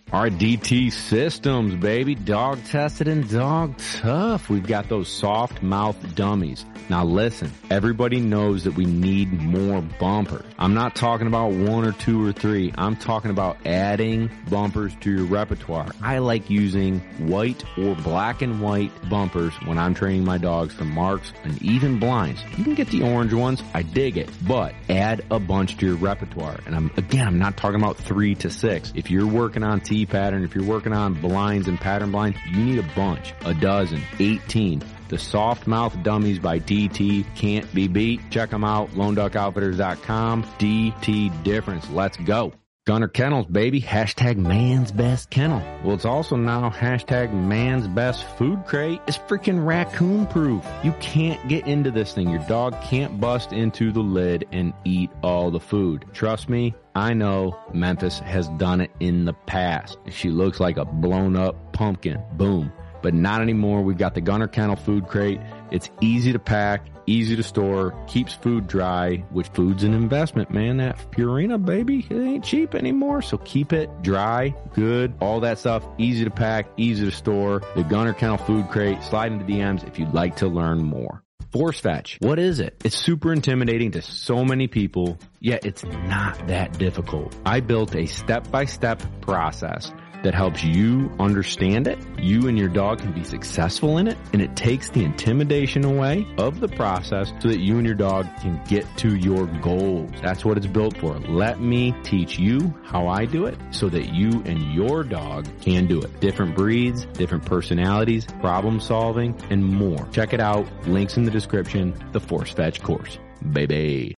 All right, DT Systems, baby. Dog tested and dog tough. We've got those soft mouth dummies. Now listen, everybody knows that we need more bumpers. I'm not talking about 1 or 2 or 3. I'm talking about adding bumpers to your repertoire. I like using white or black and white bumpers when I'm training my dogs for marks and even blinds. You can get the orange ones. I dig it. But add a bunch to your repertoire. And I'm not talking about 3 to 6. If you're working on T-pattern, if you're working on blinds and pattern blinds, you need a bunch, a dozen, 18. The Soft Mouth Dummies by DT can't be beat. Check them out, LoneDuckOutfitters.com. DT difference. Let's go. Gunner Kennels, baby. Hashtag man's best kennel. Well, it's also now hashtag man's best food crate. It's freaking raccoon proof. You can't get into this thing. Your dog can't bust into the lid and eat all the food. Trust me, I know Memphis has done it in the past. She looks like a blown up pumpkin. Boom. But not anymore. We've got the Gunner Kennel food crate. It's easy to pack, easy to store, keeps food dry, which food's an investment, man. That Purina, baby, it ain't cheap anymore. So keep it dry, good, all that stuff, easy to pack, easy to store. The Gunner Kennel food crate. Slide into DMs if you'd like to learn more. Force fetch. What is it? It's super intimidating to so many people, yet it's not that difficult. I built a step-by-step process that helps you understand it. You and your dog can be successful in it, and it takes the intimidation away of the process so that you and your dog can get to your goals. That's what it's built for. Let me teach you how I do it so that you and your dog can do it. Different breeds, different personalities, problem solving, and more. Check it out. Links in the description. The Force Fetch course. Baby.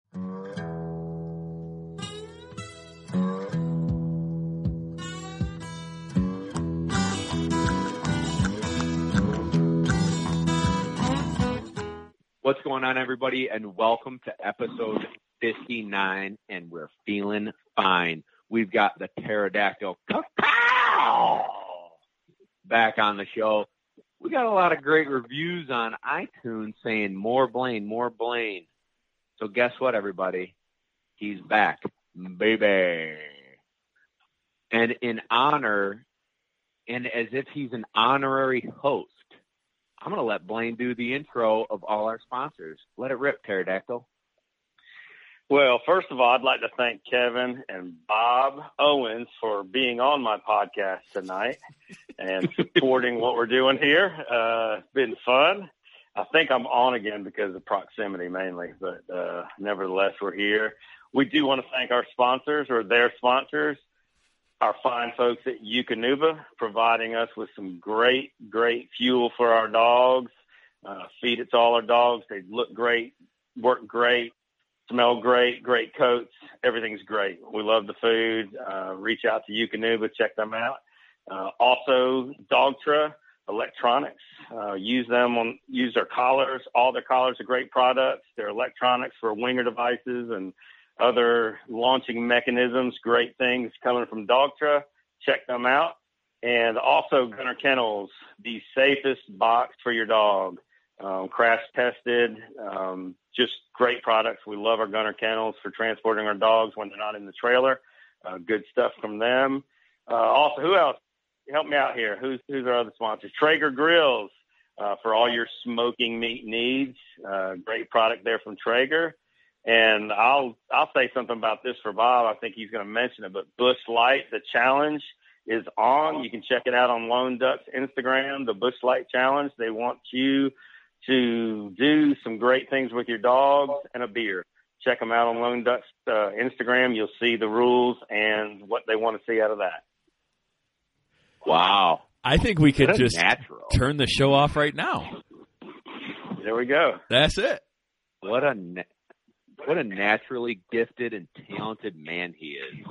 What's going on, everybody, and welcome to episode 59, and we're feeling fine. We've got the pterodactyl back on the show. We got a lot of great reviews on iTunes saying more Blaine, more Blaine. So guess what, everybody? He's back, baby. And in honor, and as if he's an honorary host, I'm going to let Blaine do the intro of all our sponsors. Let it rip, Pterodactyl. Well, first of all, I'd like to thank Kevin and Bob Owens for being on my podcast tonight and supporting what we're doing here. It's been fun. I think I'm on again because of proximity mainly, but nevertheless, we're here. We do want to thank our sponsors or their sponsors. Our fine folks at Eukanuba providing us with some great fuel for our dogs. Feed it to all our dogs. They look great, work great, smell great, great coats. Everything's great. We love the food. Reach out to Eukanuba. Check them out. Also, Dogtra Electronics. Use their collars. All their collars are great products. They're electronics for winger devices and other launching mechanisms, great things coming from Dogtra. Check them out. And also Gunner Kennels, the safest box for your dog. Crash tested, just great products. We love our Gunner Kennels for transporting our dogs when they're not in the trailer. Good stuff from them. Also, who else? Help me out here. Who's our other sponsors? Traeger Grills for all your smoking meat needs. Great product there from Traeger. And I'll say something about this for Bob. I think he's going to mention it, but Bush Light, the challenge is on. You can check it out on Lone Duck's Instagram, the Bush Light Challenge. They want you to do some great things with your dogs and a beer. Check them out on Lone Duck's Instagram. You'll see the rules and what they want to see out of that. Wow. I think we could just turn the show off right now. There we go. That's it. What a naturally gifted and talented man he is.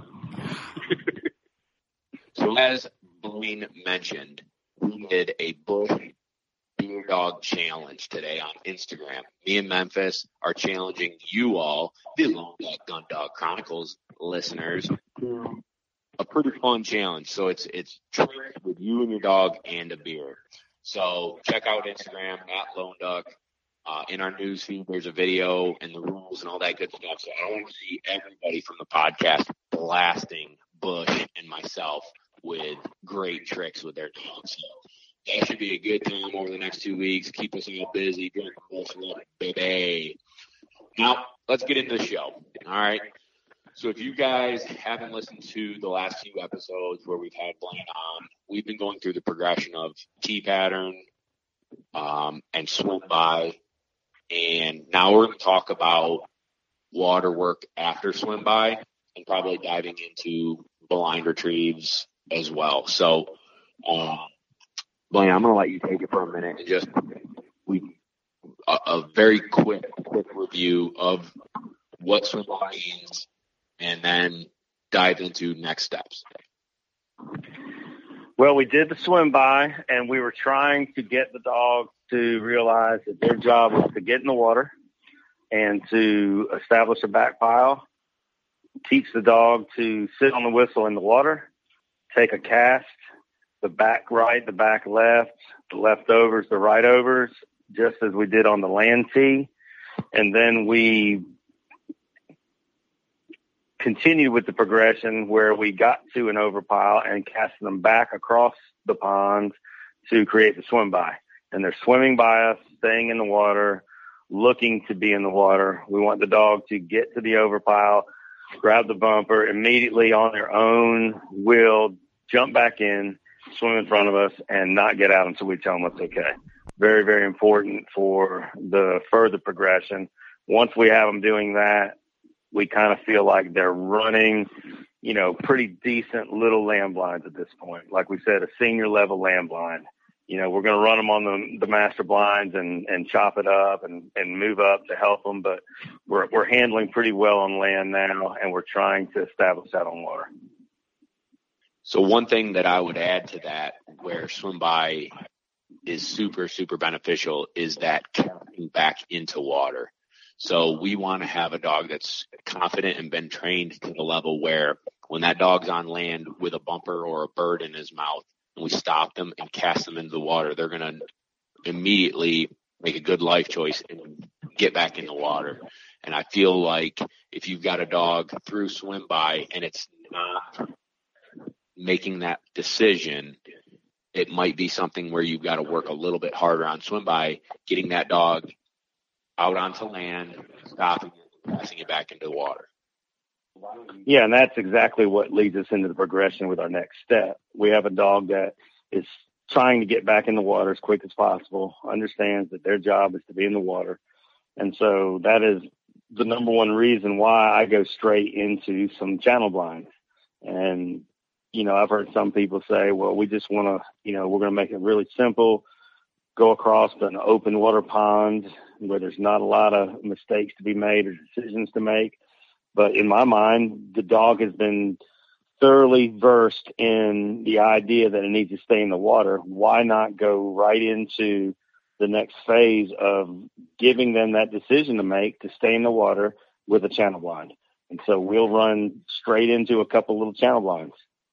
So as Blaine mentioned, we did a Bush Beer Dog Challenge today on Instagram. Me and Memphis are challenging you all, the Lone Duck Gun Dog Chronicles listeners, to a pretty fun challenge. So it's tricks with you and your dog and a beer. So check out Instagram at Lone Duck. In our news feed, there's a video and the rules and all that good stuff. So I want to see everybody from the podcast blasting Bush and myself with great tricks with their dogs. So that should be a good time over the next 2 weeks. Keep us all busy, drinking bullshit, baby. Now, let's get into the show. All right. So if you guys haven't listened to the last few episodes where we've had Blaine on, we've been going through the progression of T pattern and swim by. And now we're going to talk about water work after swim by and probably diving into blind retrieves as well. So, Blaine, I'm going to let you take it for a minute and just a very quick review of what swim by means, and then dive into next steps. Well, we did the swim by, and we were trying to get the dogs to realize that their job was to get in the water and to establish a back pile, teach the dog to sit on the whistle in the water, take a cast, the back right, the back left, the leftovers, the right overs, just as we did on the land tee. And then we continued with the progression where we got to an overpile and cast them back across the pond to create the swim by. And they're swimming by us, staying in the water, looking to be in the water. We want the dog to get to the overpile, grab the bumper, immediately on their own will jump back in, swim in front of us, and not get out until we tell them it's okay. Very, very important for the further progression. Once we have them doing that, we kind of feel like they're running, pretty decent little lamb blinds at this point. Like we said, a senior level lamb blind. We're going to run them on the master blinds and chop it up and move up to help them. But we're handling pretty well on land now, and we're trying to establish that on water. So one thing that I would add to that, where swim by is super, super beneficial, is that coming back into water. So we want to have a dog that's confident and been trained to the level where when that dog's on land with a bumper or a bird in his mouth, and we stop them and cast them into the water, they're going to immediately make a good life choice and get back in the water. And I feel like if you've got a dog through swim by and it's not making that decision, it might be something where you've got to work a little bit harder on swim by, getting that dog out onto land, stopping it, passing it back into the water. Yeah, and that's exactly what leads us into the progression with our next step. We have a dog that is trying to get back in the water as quick as possible, understands that their job is to be in the water. And so that is the number one reason why I go straight into some channel blinds. And, I've heard some people say, well, we just want to, we're going to make it really simple, go across an open water pond where there's not a lot of mistakes to be made or decisions to make. But in my mind, the dog has been thoroughly versed in the idea that it needs to stay in the water. Why not go right into the next phase of giving them that decision to make to stay in the water with a channel blind? And so we'll run straight into a couple little channel blinds.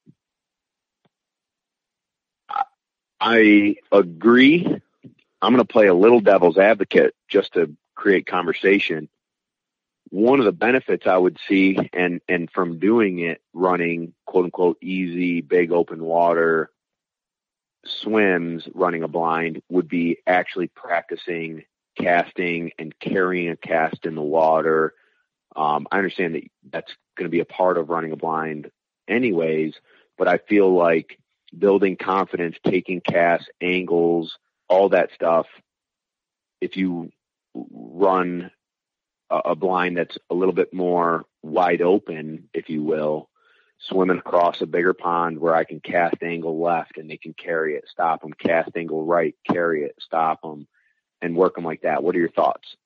I agree. I'm going to play a little devil's advocate just to create conversation. One of the benefits I would see, and from doing it, running quote unquote easy, big open water swims, running a blind, would be actually practicing casting and carrying a cast in the water. I understand that that's going to be a part of running a blind anyways, but I feel like building confidence, taking casts, angles, all that stuff, if you run a blind that's a little bit more wide open, if you will, swimming across a bigger pond where I can cast angle left and they can carry it, stop them, cast angle right, carry it, stop them, and work them like that. What are your thoughts?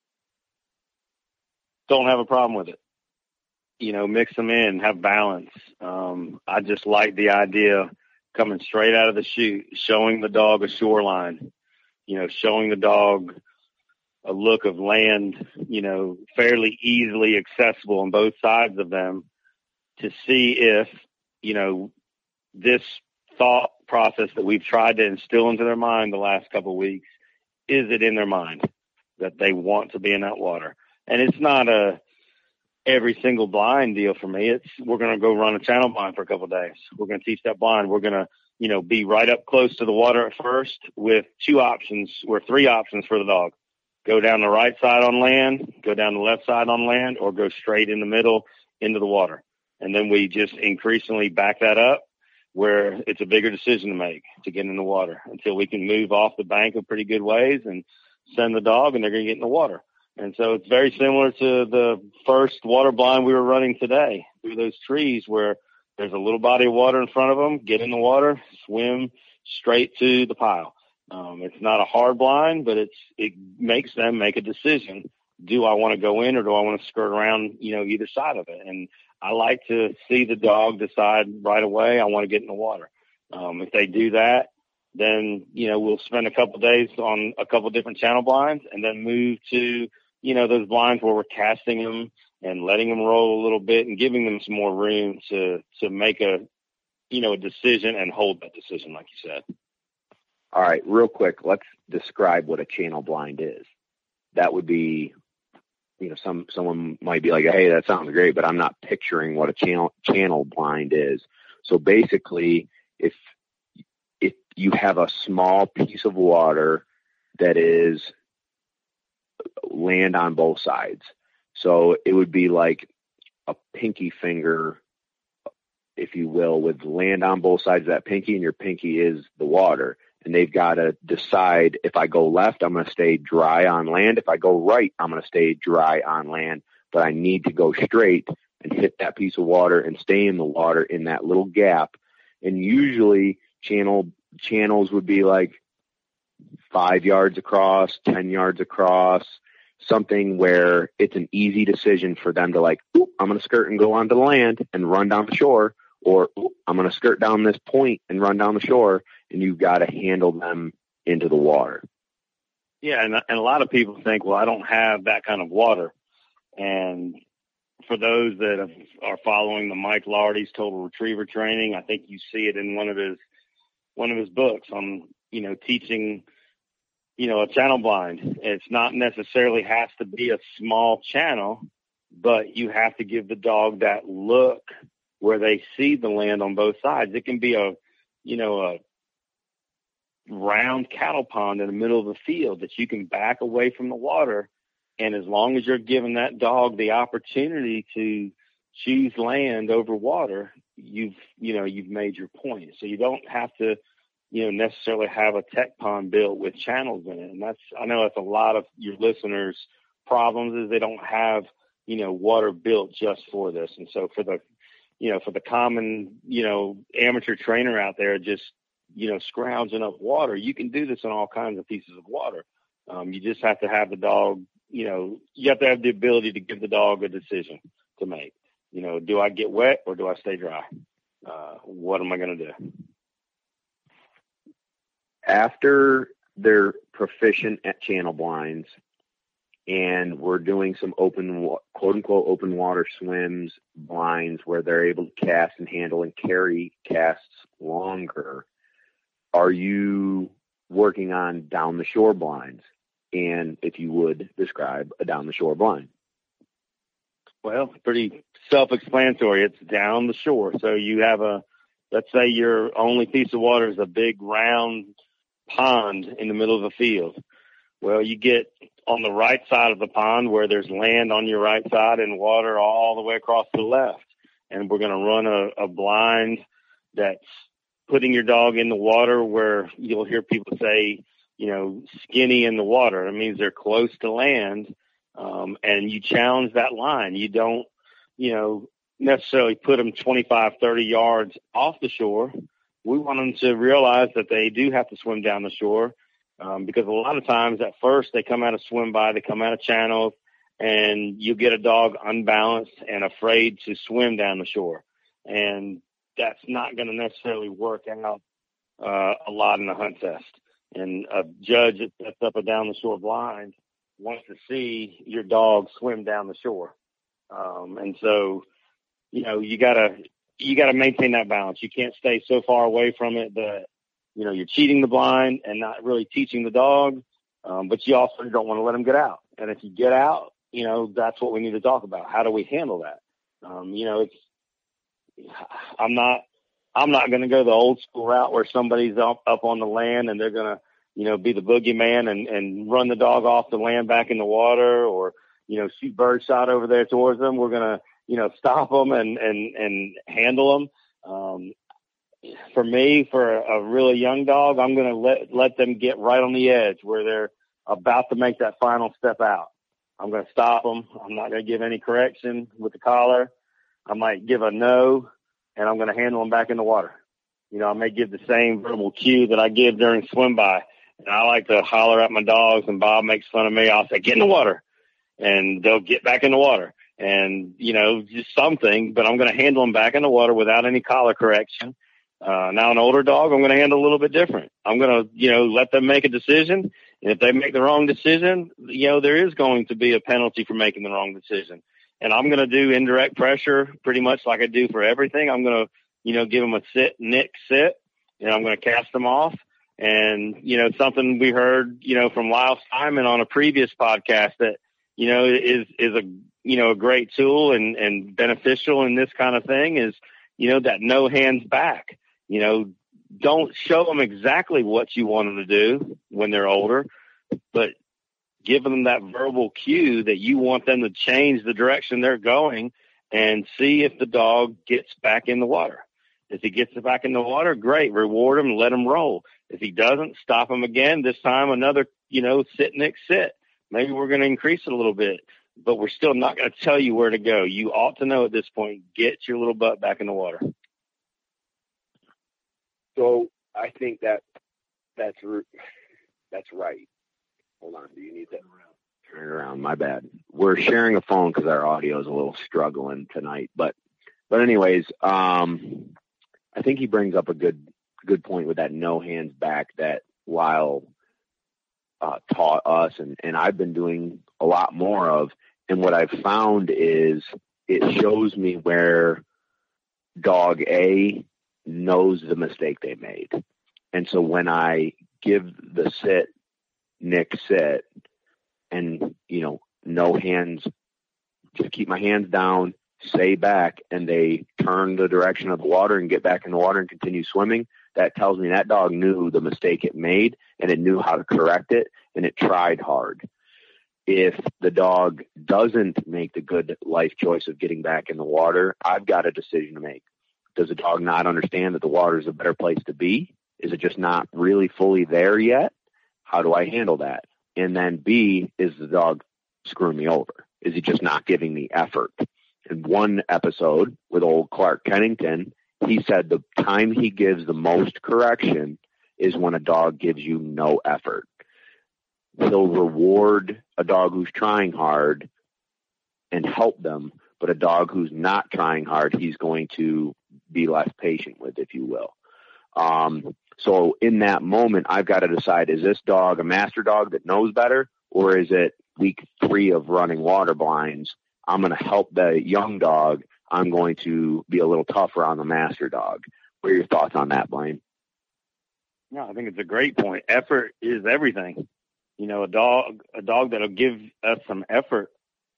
Don't have a problem with it. Mix them in, have balance. I just like the idea coming straight out of the chute, showing the dog a shoreline, showing the dog a look of land, fairly easily accessible on both sides of them, to see if, this thought process that we've tried to instill into their mind the last couple of weeks, is it in their mind that they want to be in that water? And it's not a every single blind deal for me. We're going to go run a channel blind for a couple of days. We're going to teach that blind. We're going to, be right up close to the water at first with three options for the dog. Go down the right side on land, go down the left side on land, or go straight in the middle into the water. And then we just increasingly back that up where it's a bigger decision to make to get in the water until we can move off the bank a pretty good ways and send the dog, and they're going to get in the water. And so it's very similar to the first water blind we were running today through those trees where there's a little body of water in front of them, get in the water, swim straight to the pile. It's not a hard blind, but it makes them make a decision. Do I want to go in or do I want to skirt around, either side of it? And I like to see the dog decide right away, I want to get in the water. If they do that, then, we'll spend a couple of days on a couple of different channel blinds and then move to, those blinds where we're casting them and letting them roll a little bit and giving them some more room to make a decision and hold that decision, like you said. All right, real quick, let's describe what a channel blind is. That would be, someone might be like, hey, that sounds great, but I'm not picturing what a channel blind is. So basically, if you have a small piece of water that is land on both sides, so it would be like a pinky finger, if you will, with land on both sides of that pinky, and your pinky is the water. And they've got to decide, if I go left, I'm going to stay dry on land. If I go right, I'm going to stay dry on land. But I need to go straight and hit that piece of water and stay in the water in that little gap. And usually channels would be like 5 yards across, 10 yards across, something where it's an easy decision for them to like, I'm going to skirt and go onto the land and run down the shore, or I'm going to skirt down this point and run down the shore. And you've got to handle them into the water. Yeah, and a lot of people think, well, I don't have that kind of water. And for those that are following the Mike Lardy's Total Retriever training, I think you see it in one of his books on, teaching, a channel blind. It's not necessarily has to be a small channel, but you have to give the dog that look where they see the land on both sides. It can be a round cattle pond in the middle of the field that you can back away from the water. And as long as you're giving that dog the opportunity to choose land over water, you've made your point. So you don't have to, necessarily have a tech pond built with channels in it. And I know that's a lot of your listeners' problems is they don't have, water built just for this. And so for the common, amateur trainer out there, just, scrounging up water, you can do this on all kinds of pieces of water. You just have to have the dog, you have to have the ability to give the dog a decision to make. Do I get wet or do I stay dry? What am I going to do? After they're proficient at channel blinds and we're doing some quote unquote open water swims, blinds where they're able to cast and handle and carry casts longer, are you working on down the shore blinds? And if you would describe a down the shore blind. Well, pretty self-explanatory. It's down the shore. So you have let's say your only piece of water is a big round pond in the middle of a field. Well, you get on the right side of the pond where there's land on your right side and water all the way across to the left. And we're going to run a blind that's putting your dog in the water where you'll hear people say, skinny in the water. It means they're close to land. And you challenge that line. You don't, necessarily put them 25, 30 yards off the shore. We want them to realize that they do have to swim down the shore. Because a lot of times at first they come out of swim by, they come out of channels, and you get a dog unbalanced and afraid to swim down the shore. And that's not going to necessarily work out a lot in the hunt test. And a judge that sets up a down the shore blind wants to see your dog swim down the shore. And so, you gotta maintain that balance. You can't stay so far away from it that, you're cheating the blind and not really teaching the dog. But you also don't want to let them get out. And if you get out, that's what we need to talk about. How do we handle that? I'm not going to go the old school route where somebody's up on the land and they're going to, be the boogeyman and run the dog off the land back in the water, or, shoot bird shot over there towards them. We're going to, stop them and handle them. For me, for a really young dog, I'm going to let them get right on the edge where they're about to make that final step out. I'm going to stop them. I'm not going to give any correction with the collar. I might give a no, and I'm going to handle them back in the water. I may give the same verbal cue that I give during swim by. And I like to holler at my dogs, and Bob makes fun of me. I'll say, get in the water. And they'll get back in the water. And, just something, but I'm going to handle them back in the water without any collar correction. Now an older dog, I'm going to handle a little bit different. I'm going to, let them make a decision. And if they make the wrong decision, there is going to be a penalty for making the wrong decision. And I'm going to do indirect pressure pretty much like I do for everything. I'm going to, give them a sit, nick, sit, and I'm going to cast them off. And, something we heard, from Lyle Simon on a previous podcast that, is a great tool and beneficial in this kind of thing is, that no hands back. Don't show them exactly what you want them to do when they're older, but give them that verbal cue that you want them to change the direction they're going and see if the dog gets back in the water. If he gets back in the water, great. Reward him, let him roll. If he doesn't, stop him again. This time another, sit, Nick, sit. Maybe we're going to increase it a little bit, but we're still not going to tell you where to go. You ought to know at this point, get your little butt back in the water. So I think that's right. Hold on. Do you need that? Turn it around. My bad. We're sharing a phone because our audio is a little struggling tonight. But anyways, I think he brings up a good point with that no hands back that Lyle taught us, and I've been doing a lot more of. And what I've found is it shows me where dog A knows the mistake they made. And so when I give the sit, Nick, sit, and, no hands, just keep my hands down, say back, and they turn the direction of the water and get back in the water and continue swimming, that tells me that dog knew the mistake it made and it knew how to correct it, and it tried hard. If the dog doesn't make the good life choice of getting back in the water, I've got a decision to make. Does the dog not understand that the water is a better place to be? Is it just not really fully there yet? How do I handle that? And then B, is the dog screwing me over? Is he just not giving me effort? In one episode with old Clark Kennington, he said the time he gives the most correction is when a dog gives you no effort. He'll reward a dog who's trying hard and help them, but a dog who's not trying hard, he's going to be less patient with, if you will. So in that moment, I've got to decide, is this dog a master dog that knows better, or is it week 3 of running water blinds? I'm going to help the young dog. I'm going to be a little tougher on the master dog. What are your thoughts on that, Blaine? No, I think it's a great point. Effort is everything. A dog that'll give us some effort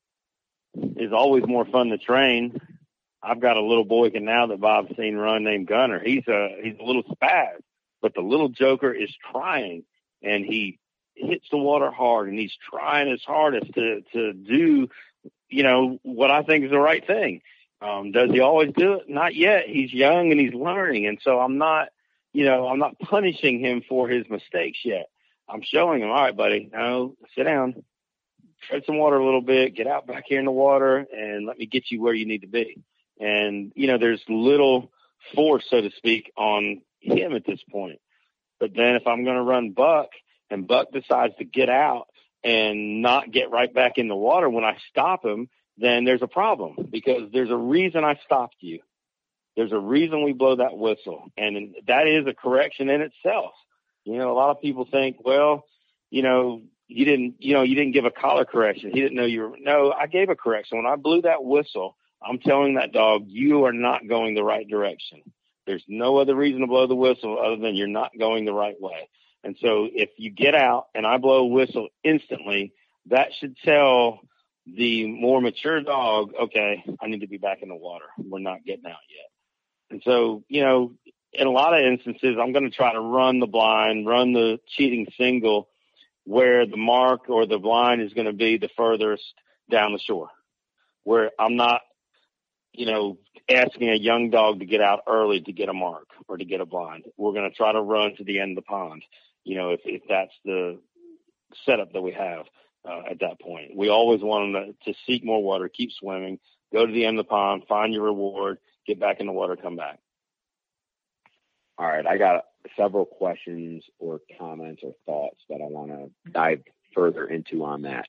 is always more fun to train. I've got a little boy now that Bob's seen run named Gunner. He's a little spaz, but the little joker is trying, and he hits the water hard, and he's trying his hardest to do, what I think is the right thing. Does he always do it? Not yet. He's young and he's learning. And so I'm not punishing him for his mistakes yet. I'm showing him, all right, buddy, no, sit down, tread some water a little bit, get out back here in the water, and let me get you where you need to be. And, there's little force, so to speak, on him at this point. But then if I'm going to run Buck, and Buck decides to get out and not get right back in the water when I stop him, then there's a problem, because there's a reason I stopped you. There's a reason we blow that whistle. And that is a correction in itself. A lot of people think, well, you didn't give a collar correction. He didn't know no, I gave a correction. When I blew that whistle, I'm telling that dog, you are not going the right direction. There's no other reason to blow the whistle other than you're not going the right way. And so if you get out and I blow a whistle instantly, that should tell The more mature dog, okay, I need to be back in the water. We're not getting out yet. And so, you know, in a lot of instances, I'm going to try to run the blind, run the cheating single where the mark or the blind is going to be the furthest down the shore, where I'm not, you know, asking a young dog to get out early to get a mark or to get a blind. We're going to try to run to the end of the pond, you know, if that's the setup that we have at that point. We always want them to seek more water, keep swimming, go to the end of the pond, find your reward, get back in the water, come back. All right, I got several questions or comments or thoughts that I want to dive further into on that.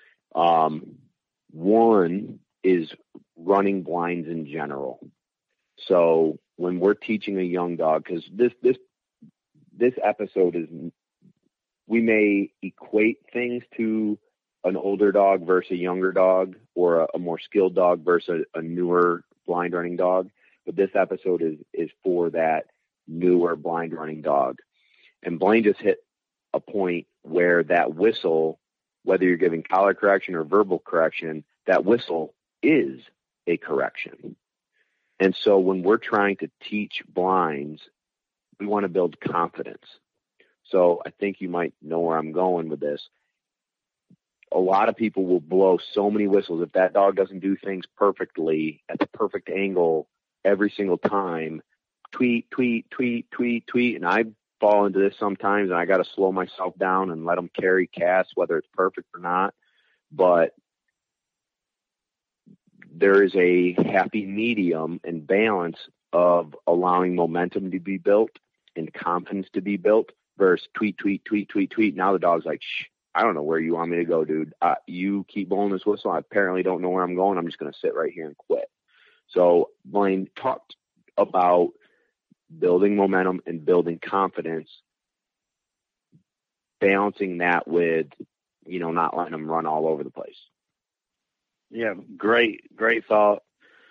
One is running blinds in general. So when we're teaching a young dog, because this episode is, we may equate things to an older dog versus a younger dog, or a more skilled dog versus a newer blind running dog. But this episode is for that newer blind running dog. And Blaine just hit a point where that whistle, whether you're giving collar correction or verbal correction, that whistle is a correction. And so when we're trying to teach blinds, we want to build confidence. So I think you might know where I'm going with this. A lot of people will blow so many whistles. If that dog doesn't do things perfectly at the perfect angle every single time, tweet, tweet, tweet, tweet, tweet. And I fall into this sometimes, and I got to slow myself down and let them carry cast, whether it's perfect or not. But there is a happy medium and balance of allowing momentum to be built and confidence to be built versus tweet, tweet, tweet, tweet, tweet. Now the dog's like, shh, I don't know where you want me to go, dude. You keep blowing this whistle. I apparently don't know where I'm going. I'm just going to sit right here and quit. So Blaine talked about building momentum and building confidence, balancing that with, you know, not letting them run all over the place. Yeah, great thought.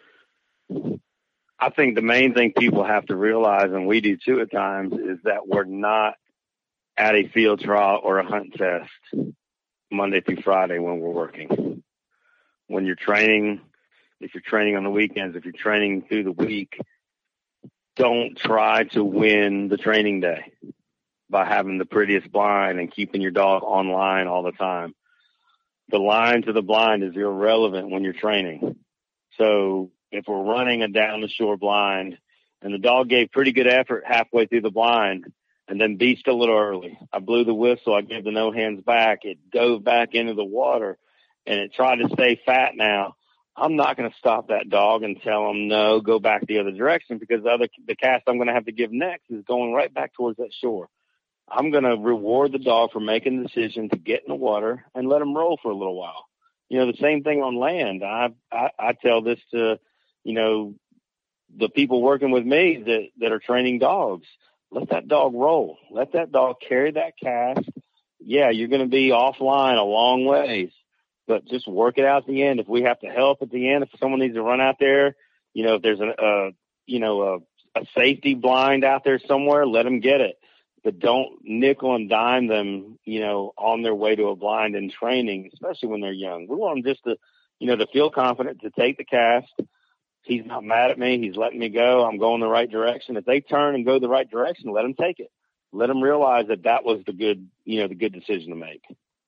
I think the main thing people have to realize, and we do too at times, is that we're not at a field trial or a hunt test Monday through Friday when we're working. When you're training, if you're training on the weekends, if you're training through the week, don't try to win the training day by having the prettiest blind and keeping your dog online all the time. The line to the blind is irrelevant when you're training. So if we're running a down the shore blind and the dog gave pretty good effort halfway through the blind and then beached a little early, I blew the whistle, I gave the no hands back, it dove back into the water and it tried to stay fat now, I'm not going to stop that dog and tell him, no, go back the other direction, because the cast I'm going to have to give next is going right back towards that shore. I'm going to reward the dog for making the decision to get in the water and let him roll for a little while. You know, the same thing on land. I tell this to, you know, the people working with me that are training dogs. Let that dog roll. Let that dog carry that cast. Yeah, you're going to be offline a long ways, but just work it out at the end. If we have to help at the end, if someone needs to run out there, you know, if there's a safety blind out there somewhere, let them get it. But don't nickel and dime them, you know, on their way to a blind in training, especially when they're young. We want them just to, you know, to feel confident, to take the cast. He's not mad at me. He's letting me go. I'm going the right direction. If they turn and go the right direction, let them take it. Let them realize that was the good decision to make.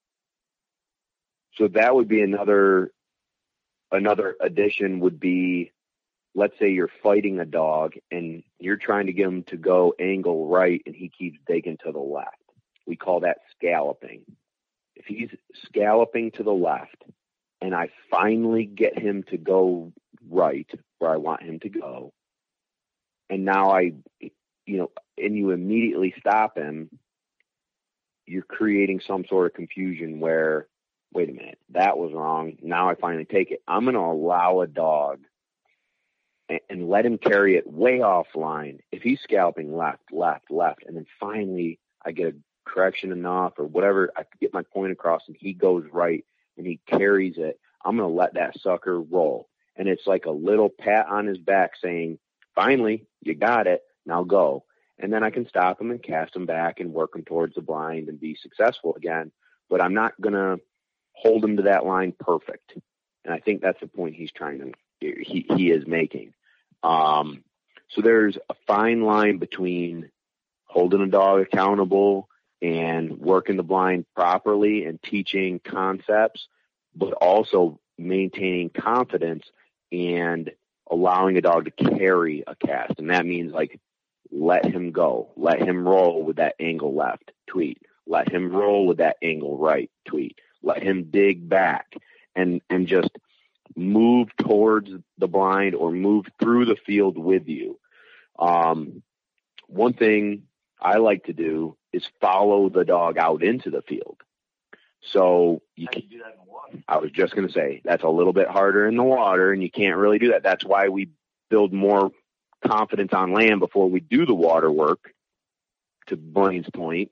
So that would be another addition would be, let's say you're fighting a dog and you're trying to get him to go angle right and he keeps digging to the left. We call that scalloping. If he's scalloping to the left and I finally get him to go right where I want him to go, and now and you immediately stop him, you're creating some sort of confusion where, wait a minute, that was wrong. Now I finally take it. I'm going to allow a dog and let him carry it way offline. If he's scalloping left, and then finally I get a correction enough or whatever, I get my point across and he goes right and he carries it, I'm going to let that sucker roll. And it's like a little pat on his back saying, finally, you got it, now go. And then I can stop him and cast him back and work him towards the blind and be successful again. But I'm not going to hold him to that line perfect. And I think that's the point he is making. So there's a fine line between holding a dog accountable and working the blind properly and teaching concepts, but also maintaining confidence and allowing a dog to carry a cast. And that means, like, let him go, let him roll with that angle left, tweet, let him roll with that angle right, tweet, let him dig back and just move towards the blind or move through the field with you. One thing I like to do is follow the dog out into the field. So you can do that in the water. I was just going to say that's a little bit harder in the water, and you can't really do that. That's why we build more confidence on land before we do the water work, to Blaine's point.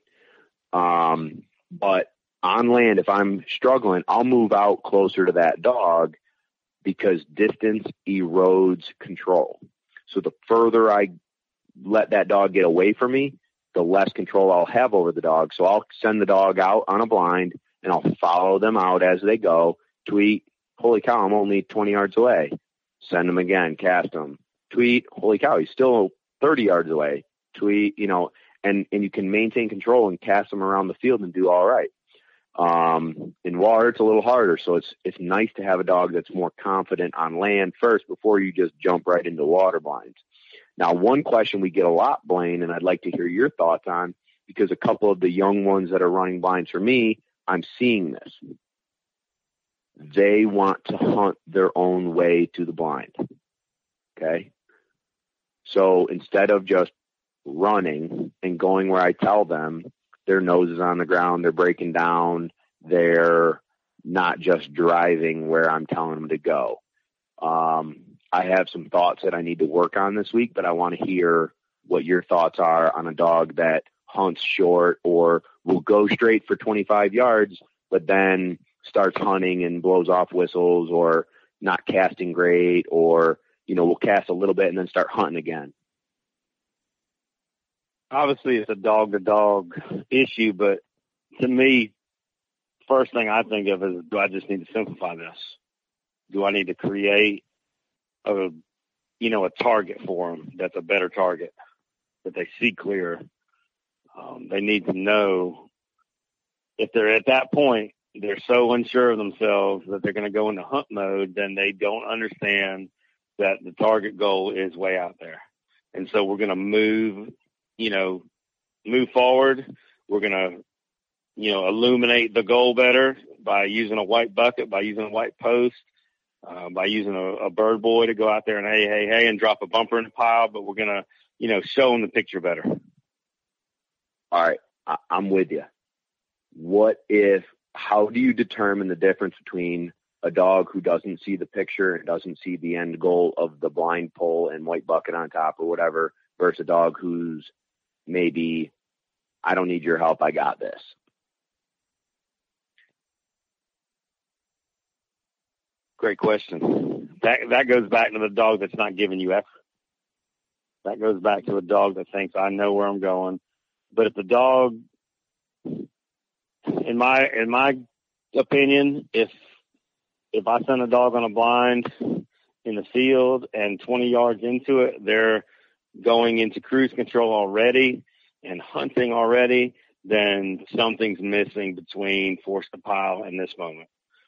But on land, if I'm struggling, I'll move out closer to that dog because distance erodes control. So the further I let that dog get away from me, the less control I'll have over the dog. So I'll send the dog out on a blind and I'll follow them out as they go. Tweet, holy cow, I'm only 20 yards away. Send them again, cast them. Tweet, holy cow, he's still 30 yards away. Tweet, and you can maintain control and cast them around the field and do all right. In water, it's a little harder. So it's nice to have a dog that's more confident on land first before you just jump right into water blinds. Now, one question we get a lot, Blaine, and I'd like to hear your thoughts on, because a couple of the young ones that are running blinds for me, I'm seeing this. They want to hunt their own way to the blind. Okay? So instead of just running and going where I tell them, their nose is on the ground, they're breaking down, they're not just driving where I'm telling them to go. I have some thoughts that I need to work on this week, but I want to hear what your thoughts are on a dog that hunts short or will go straight for 25 yards, but then starts hunting and blows off whistles, or not casting great, or, will cast a little bit and then start hunting again. Obviously, it's a dog-to-dog issue, but to me, first thing I think of is, do I just need to simplify this? Do I need to create a target for them that's a better target, that they see clear? They need to know, if they're at that point, they're so unsure of themselves that they're going to go into hunt mode, then they don't understand that the target goal is way out there. And so we're going to move forward. We're going to, illuminate the goal better by using a white bucket, by using a white post, by using a bird boy to go out there and hey, and drop a bumper in the pile. But we're going to, show them the picture better. All right. I'm with you. How do you determine the difference between a dog who doesn't see the picture and doesn't see the end goal of the blind pole and white bucket on top or whatever, versus a dog who's maybe, I don't need your help, I got this? Great question. That goes back to the dog that's not giving you effort. That goes back to a dog that thinks, I know where I'm going. But if the dog, in my opinion, if I send a dog on a blind in the field and 20 yards into it, they're going into cruise control already and hunting already, then something's missing between force to pile and this moment.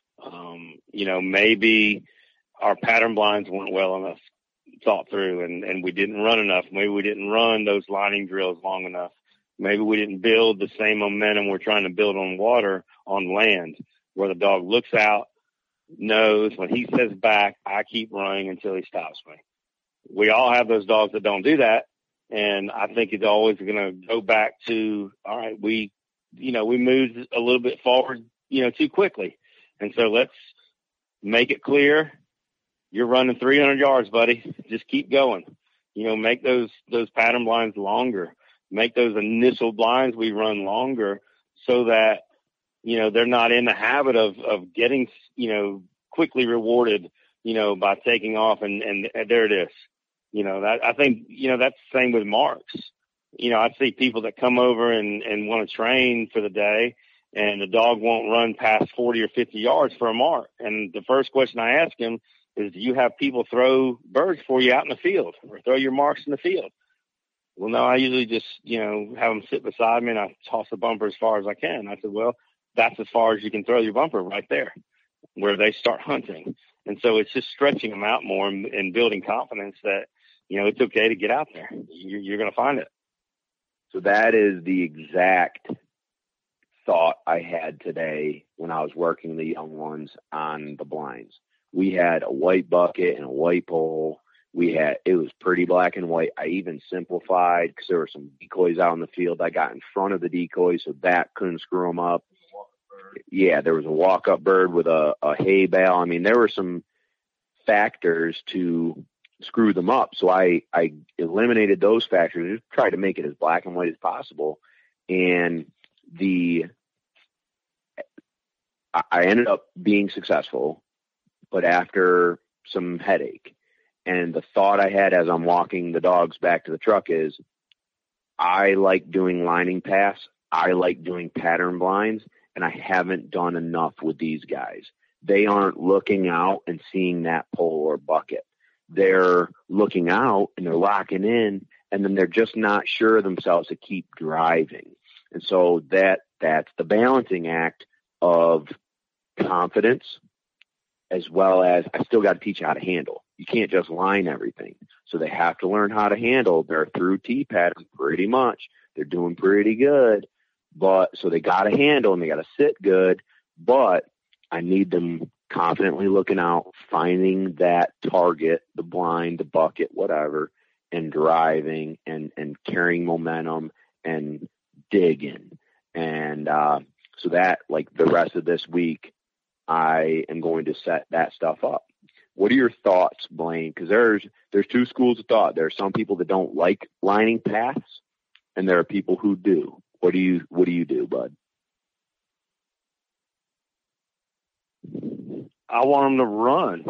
Maybe our pattern blinds weren't well enough thought through, and we didn't run enough. Maybe we didn't run those lining drills long enough. Maybe we didn't build the same momentum we're trying to build on water, on land, where the dog looks out, knows when he says back, I keep running until he stops me. We all have those dogs that don't do that. And I think it's always going to go back to, all right, we moved a little bit forward, too quickly. And so let's make it clear. You're running 300 yards, buddy. Just keep going. Make those pattern blinds longer. Make those initial blinds we run longer so that, they're not in the habit of getting, quickly rewarded, by taking off and there it is. I think that's the same with marks. I see people that come over and want to train for the day, and the dog won't run past 40 or 50 yards for a mark. And the first question I ask him is, do you have people throw birds for you out in the field or throw your marks in the field? Well, no, I usually just, have them sit beside me and I toss the bumper as far as I can. I said, well, that's as far as you can throw your bumper right there where they start hunting. And so it's just stretching them out more and building confidence that, it's okay to get out there. You're going to find it. So that is the exact thought I had today when I was working the young ones on the blinds. We had a white bucket and a white pole. It was pretty black and white. I even simplified because there were some decoys out in the field. I got in front of the decoys so that couldn't screw them up. Yeah, there was a walk-up bird with a hay bale. I mean, there were some factors to screw them up. So I eliminated those factors, just tried to make it as black and white as possible. And I ended up being successful, but after some headache. And the thought I had as I'm walking the dogs back to the truck is, I like doing lining pass. I like doing pattern blinds, and I haven't done enough with these guys. They aren't looking out and seeing that pole or bucket. They're looking out and they're locking in, and then they're just not sure of themselves to keep driving. And so that's the balancing act of confidence, as well as I still got to teach you how to handle. You can't just line everything. So they have to learn how to handle. They're through T pattern pretty much. They're doing pretty good, so they got to handle and they got to sit good, but I need them confidently looking out, finding that target, the blind, the bucket, whatever, and driving and carrying momentum and digging. And so that, like the rest of this week, I am going to set that stuff up. What are your thoughts, Blaine? Because there's two schools of thought. There are some people that don't like lining paths, and there are people who do. What do you do, bud? I want them to run.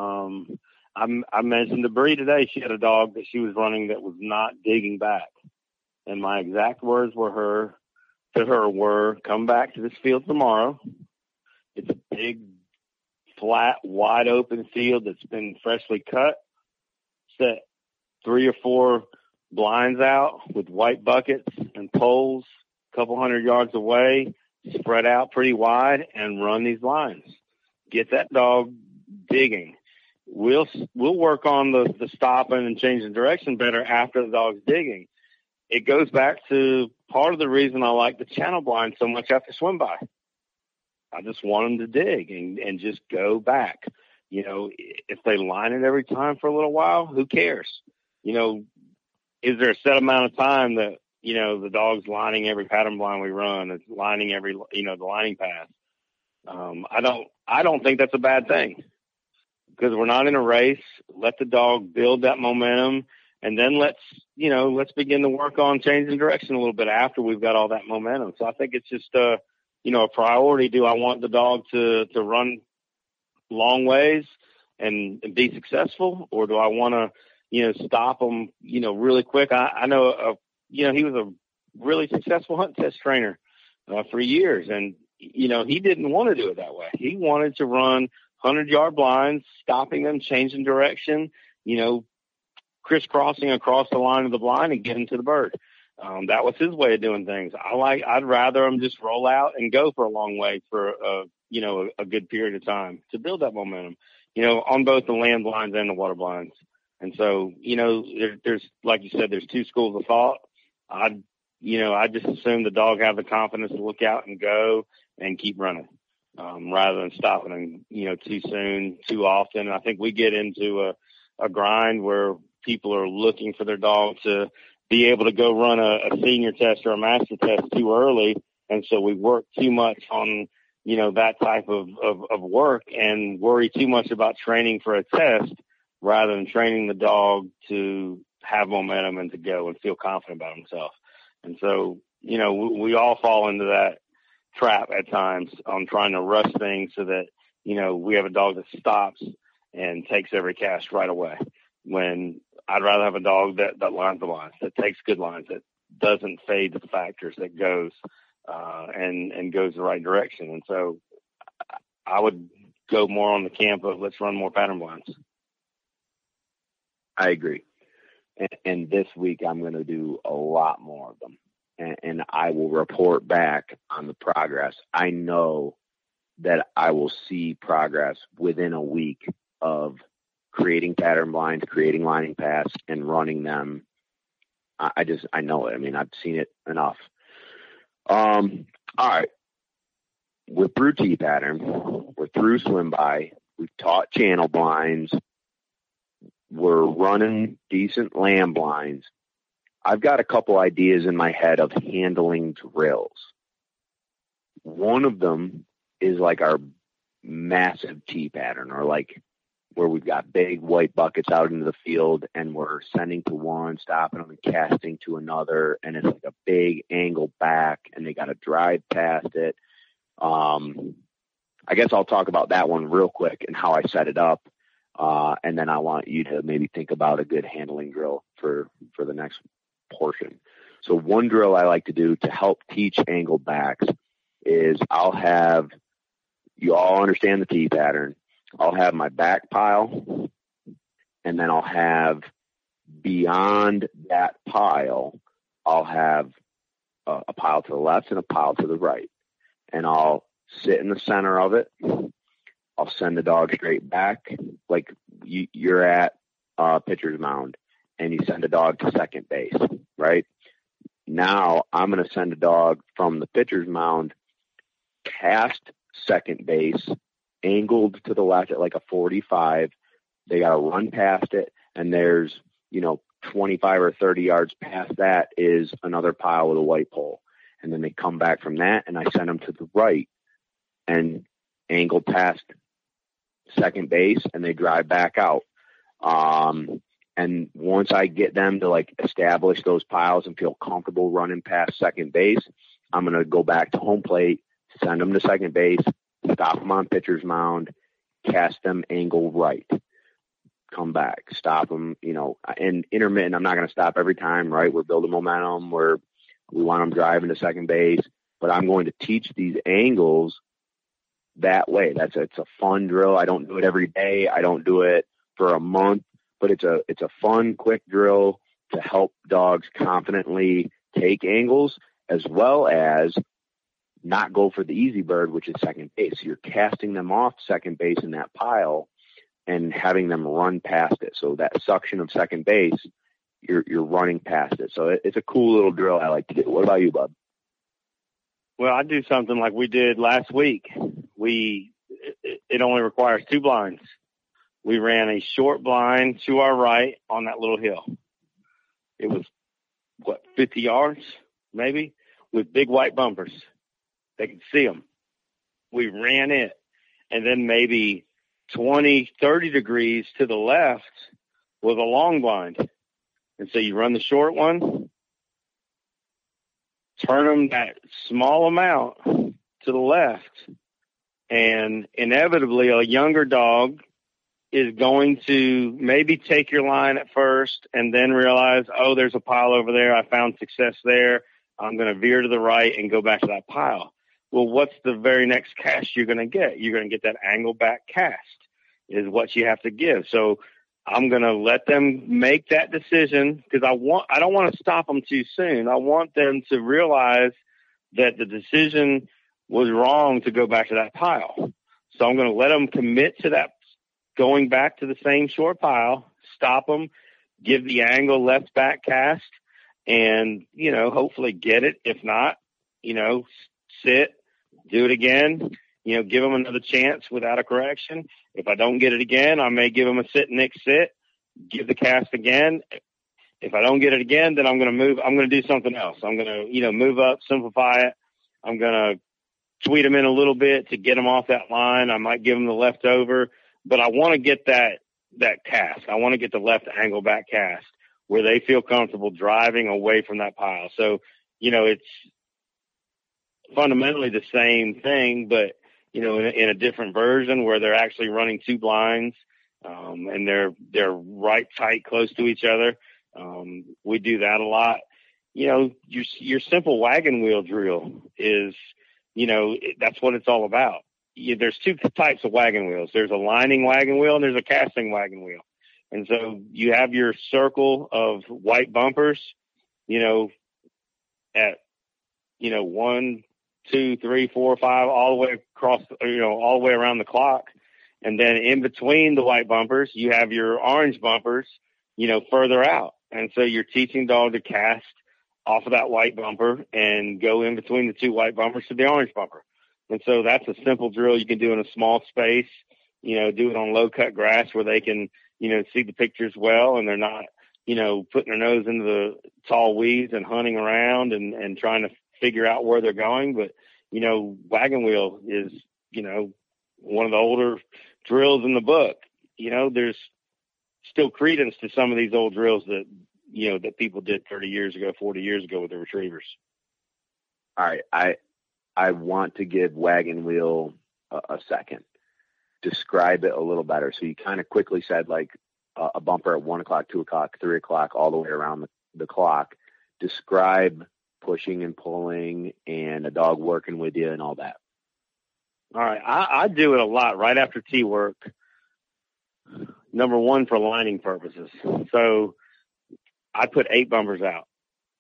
I mentioned to Bree today, she had a dog that she was running that was not digging back. And my exact words were, come back to this field tomorrow. It's a big, flat, wide open field that's been freshly cut. Set 3 or 4 blinds out with white buckets and poles a couple 100 yards away, spread out pretty wide, and run these lines. Get that dog digging. We'll work on the stopping and changing direction better after the dog's digging. It goes back to part of the reason I like the channel blind so much after swim by. I just want them to dig and just go back. If they line it every time for a little while, who cares? Is there a set amount of time that, the dog's lining every pattern blind we run, it's lining every, the lining path? I don't think that's a bad thing, because we're not in a race. Let the dog build that momentum, and then let's begin to work on changing direction a little bit after we've got all that momentum. So I think it's just, a priority. Do I want the dog to run long ways and be successful, or do I want to, stop them, really quick? I know, he was a really successful hunt test trainer for years, and he didn't want to do it that way. He wanted to run 100-yard blinds, stopping them, changing direction, crisscrossing across the line of the blind and getting to the bird. That was his way of doing things. I'd rather him just roll out and go for a long way for a good period of time to build that momentum, on both the land blinds and the water blinds. And so, there's, like you said, there's two schools of thought. I just assume the dog have the confidence to look out and go and keep running, rather than stopping them, too soon, too often. I think we get into a grind where people are looking for their dog to be able to go run a senior test or a master test too early. And so we work too much on, that type of work and worry too much about training for a test rather than training the dog to have momentum and to go and feel confident about himself. And so, we all fall into that trap at times on trying to rush things so that, we have a dog that stops and takes every cast right away, when I'd rather have a dog that lines the lines, that takes good lines, that doesn't fade the factors, that goes. and goes the right direction. And so I would go more on the camp of let's run more pattern blinds. I agree. And this week I'm going to do a lot more of them, and I will report back on the progress. I know that I will see progress within a week of creating pattern blinds, creating lining paths, and running them. I know it. I mean, I've seen it enough. All right. We're through T-pattern. We're through swim by. We've taught channel blinds. We're running decent lamb blinds. I've got a couple ideas in my head of handling drills. One of them is like our massive T-pattern, or like where we've got big white buckets out into the field and we're sending to one, stopping them and casting to another. And it's like a big angle back and they got to drive past it. I guess I'll talk about that one real quick and how I set it up. And then I want you to maybe think about a good handling drill for the next portion. So one drill I like to do to help teach angle backs is you all understand the T pattern. I'll have my back pile, and then I'll have beyond that pile, I'll have a pile to the left and a pile to the right. And I'll sit in the center of it. I'll send the dog straight back, like you're at pitcher's mound, and you send a dog to second base, right? Now I'm going to send a dog from the pitcher's mound past second base, angled to the left at like a 45. They got to run past it, and there's 25 or 30 yards past that is another pile with a white pole. And then they come back from that, and I send them to the right and angle past second base, and they drive back out. And once I get them to like establish those piles and feel comfortable running past second base, I'm going to go back to home plate, send them to second base, stop them on pitcher's mound, cast them angle right, come back, stop them, and intermittent. I'm not going to stop every time, right? We're building momentum. We want them driving to second base, but I'm going to teach these angles that way. It's a fun drill. I don't do it every day. I don't do it for a month, but it's a fun, quick drill to help dogs confidently take angles, as well as not go for the easy bird, which is second base. You're casting them off second base in that pile and having them run past it. So that suction of second base, you're running past it. So it's a cool little drill I like to do. What about you, bud? Well, I do something like we did last week. It only requires 2 blinds. We ran a short blind to our right on that little hill. It was 50 yards maybe, with big white bumpers. They could see them. We ran it, and then maybe 20, 30 degrees to the left was a long blind. And so you run the short one, turn them that small amount to the left, and inevitably a younger dog is going to maybe take your line at first and then realize, oh, there's a pile over there. I found success there. I'm going to veer to the right and go back to that pile. Well, what's the very next cast you're going to get? You're going to get that angle back cast is what you have to give. So I'm going to let them make that decision because I don't want to stop them too soon. I want them to realize that the decision was wrong to go back to that pile. So I'm going to let them commit to that, going back to the same short pile, stop them, give the angle left back cast, and, hopefully get it. If not, sit, do it again, give them another chance without a correction. If I don't get it again, I may give them a sit, next sit, give the cast again. If I don't get it again, then I'm going to move. I'm going to do something else. I'm going to, move up, simplify it. I'm going to tweet them in a little bit to get them off that line. I might give them the leftover, but I want to get that cast. I want to get the left angle back cast where they feel comfortable driving away from that pile. So, it's fundamentally the same thing, but, in a different version where they're actually running 2 blinds, and they're right tight close to each other. We do that a lot. your simple wagon wheel drill is, that's what it's all about. There's two types of wagon wheels. There's a lining wagon wheel and there's a casting wagon wheel. And so you have your circle of white bumpers, at, 1, 2, 3, 4, 5, all the way across, all the way around the clock. And then in between the white bumpers, you have your orange bumpers, further out. And so you're teaching dog to cast off of that white bumper and go in between the two white bumpers to the orange bumper. And so that's a simple drill you can do in a small space, do it on low cut grass where they can, see the pictures well, and they're not, putting their nose into the tall weeds and hunting around and trying to figure out where they're going. But, wagon wheel is, one of the older drills in the book. There's still credence to some of these old drills that, that people did 30 years ago, 40 years ago with the retrievers. All right. I want to give wagon wheel a second. Describe it a little better. So you kind of quickly said like a bumper at 1 o'clock, 2 o'clock, 3 o'clock, all the way around the clock. Describe pushing and pulling and a dog working with you and all that. All right. I do it a lot right after tee work. Number one, for lining purposes. So I put 8 bumpers out.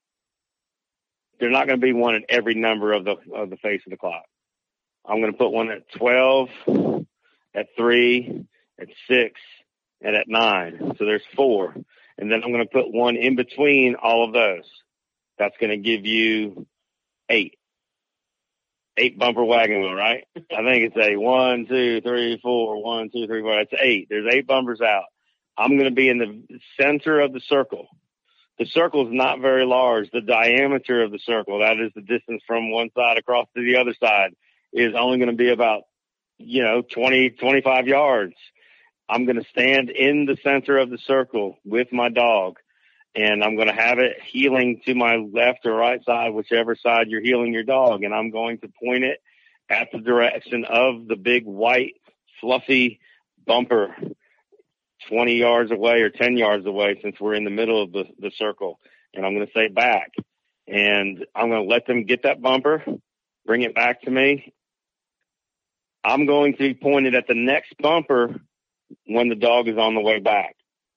They're not going to be one at every number of the face of the clock. I'm going to put one at 12, at 3, at 6, and at 9. So there's 4. And then I'm going to put one in between all of those. That's going to give you 8. 8 bumper wagon wheel, right? I think it's 1, 2, 3, 4, 1, 2, 3, 4. That's 8. There's 8 bumpers out. I'm going to be in the center of the circle. The circle is not very large. The diameter of the circle, that is the distance from one side across to the other side, is only going to be about, 20, 25 yards. I'm going to stand in the center of the circle with my dog, and I'm going to have it heeling to my left or right side, whichever side you're heeling your dog. And I'm going to point it at the direction of the big white fluffy bumper 20 yards away or 10 yards away, since we're in the middle of the circle. And I'm going to say back, and I'm going to let them get that bumper, bring it back to me. I'm going to be pointed at the next bumper when the dog is on the way back.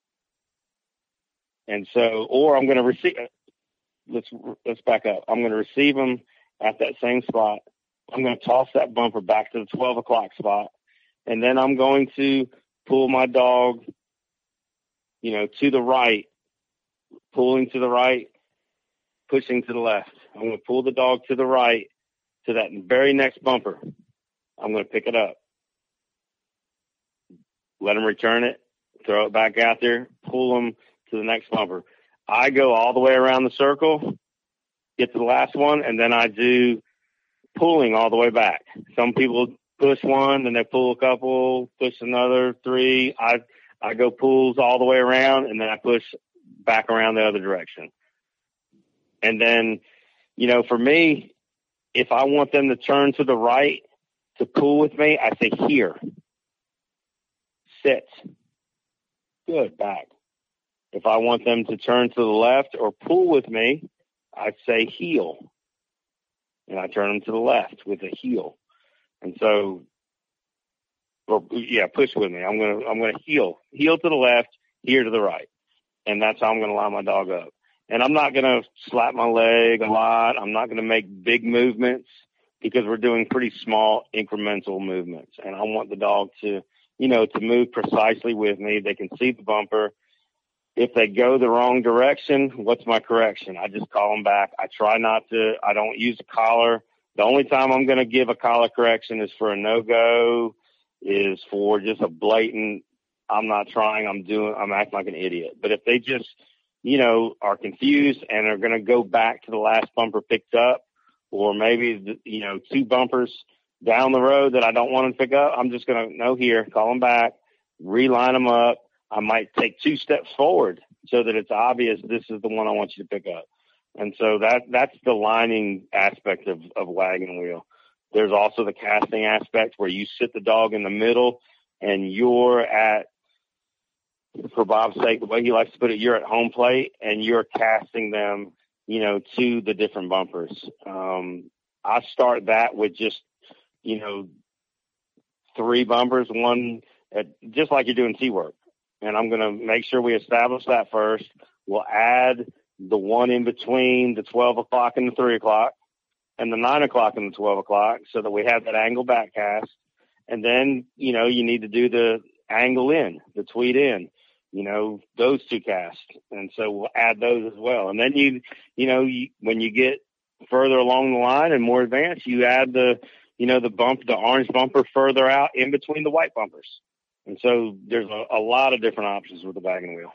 And so, or I'm going to receive, let's back up. I'm going to receive them at that same spot. I'm going to toss that bumper back to the 12 o'clock spot. And then I'm going to pull my dog, to the right, pulling to the right, pushing to the left. I'm going to pull the dog to the right to that very next bumper. I'm going to pick it up, let him return it, throw it back out there, pull him to the next bumper. I go all the way around the circle, get to the last one, and then I do pulling all the way back. Some people push one, then they pull a couple, push another 3. I go pulls all the way around, and then I push back around the other direction. And then, for me, if I want them to turn to the right to pull with me, I say here, sit, good, back. If I want them to turn to the left or pull with me, I say heel, and I turn them to the left with a heel. And so, push with me. I'm gonna heel to the left, here to the right, and that's how I'm gonna line my dog up. And I'm not gonna slap my leg a lot. I'm not gonna make big movements, because we're doing pretty small incremental movements. And I want the dog to, to move precisely with me. They can see the bumper. If they go the wrong direction, what's my correction? I just call them back. I don't use a collar. The only time I'm going to give a collar correction is for a no-go, is for just a blatant, I'm not trying, I'm acting like an idiot. But if they just, are confused and are going to go back to the last bumper picked up, or maybe, 2 bumpers down the road that I don't want to pick up, I'm just going to, call them back, reline them up. I might take 2 steps forward so that it's obvious this is the one I want you to pick up. And so that's the lining aspect of wagon wheel. There's also the casting aspect where you sit the dog in the middle and you're at, for Bob's sake, the way he likes to put it, you're at home plate and you're casting them to the different bumpers. I start that with just, 3 bumpers, one just like you're doing T-work. And I'm going to make sure we establish that first. We'll add the one in between the 12 o'clock and the 3 o'clock and the 9 o'clock and the 12 o'clock so that we have that angle back cast. And then, you need to do the angle in, the tweed in, those 2 casts. And so we'll add those as well. And then when you get further along the line and more advanced, you add the orange bumper further out in between the white bumpers. And so there's a lot of different options with the wagon wheel.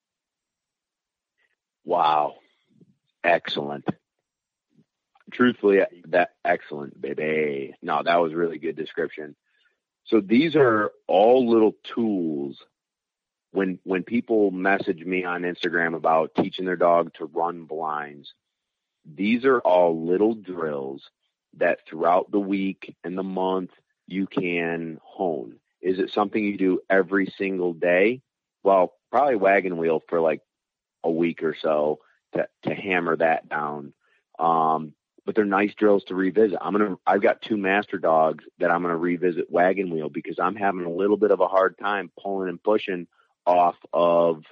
Wow. Excellent. Truthfully, that excellent, baby. No, that was really good description. So these are all little tools. When people message me on Instagram about teaching their dog to run blinds, these are all little drills that throughout the week and the month you can hone. Is it something you do every single day? Well, probably wagon wheel for like a week or so to hammer that down. But they're nice drills to revisit. I've got 2 master dogs that I'm going to revisit wagon wheel because I'm having a little bit of a hard time pulling and pushing off of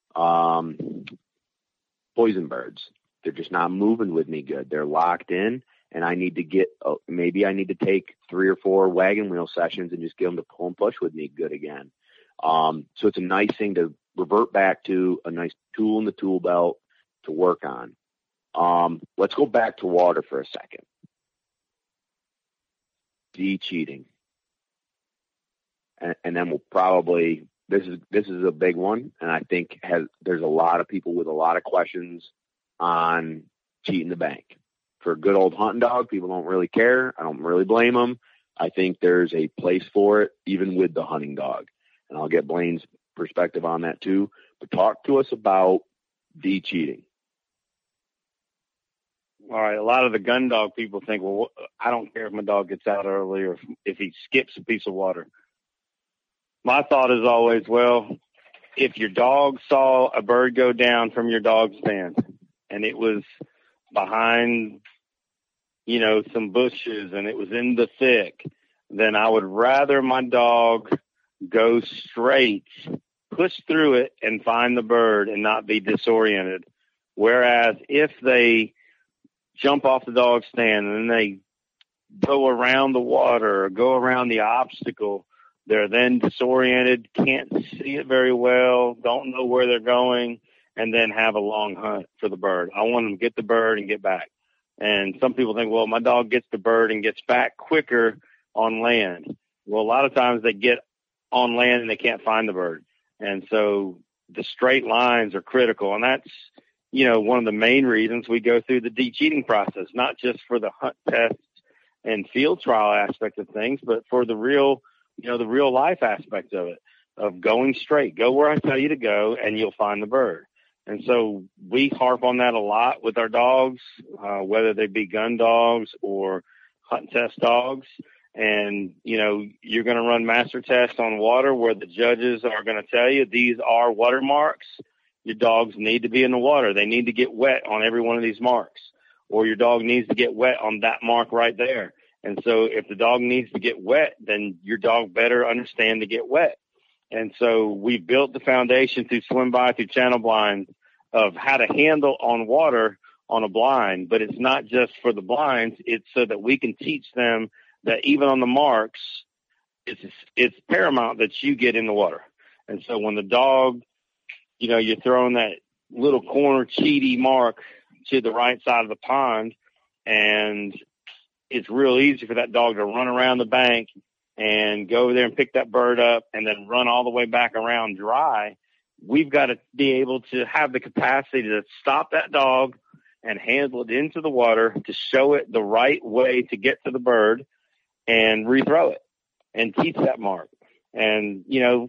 poison birds. They're just not moving with me good. They're locked in. And I need to maybe I need to take 3 or 4 wagon wheel sessions and just get them to pull and push with me good again. So it's a nice thing to revert back to, a nice tool in the tool belt to work on. Let's go back to water for a second. De-cheating. And then we'll probably, this is a big one. And I think there's a lot of people with a lot of questions on cheating the bank. For a good old hunting dog, people don't really care. I don't really blame them. I think there's a place for it, even with the hunting dog. And I'll get Blaine's perspective on that too. But talk to us about de-cheating. All right. A lot of the gun dog people think, well, I don't care if my dog gets out early or if he skips a piece of water. My thought is always, well, if your dog saw a bird go down from your dog stand and it was behind, some bushes and it was in the thick, then I would rather my dog go straight, push through it and find the bird and not be disoriented. Whereas if they jump off the dog stand and then they go around the water or go around the obstacle, they're then disoriented, can't see it very well, don't know where they're going, and then have a long hunt for the bird. I want them to get the bird and get back. And some people think, well, my dog gets the bird and gets back quicker on land. Well, a lot of times they get on land and they can't find the bird. And so the straight lines are critical. And that's, one of the main reasons we go through the de-cheating process, not just for the hunt tests and field trial aspect of things, but for the real life aspect of it, of going straight. Go where I tell you to go and you'll find the bird. And so we harp on that a lot with our dogs, whether they be gun dogs or hunt test dogs. And, you're going to run master tests on water where the judges are going to tell you these are watermarks. Your dogs need to be in the water. They need to get wet on every one of these marks, or your dog needs to get wet on that mark right there. And so if the dog needs to get wet, then your dog better understand to get wet. And so we built the foundation through swim by, through channel blinds, of how to handle on water on a blind. But it's not just for the blinds. It's so that we can teach them that even on the marks, it's paramount that you get in the water. And so when the dog, you're throwing that little corner cheaty mark to the right side of the pond, and it's real easy for that dog to run around the bank and go over there and pick that bird up and then run all the way back around dry. We've got to be able to have the capacity to stop that dog and handle it into the water, to show it the right way to get to the bird and rethrow it and teach that mark. And,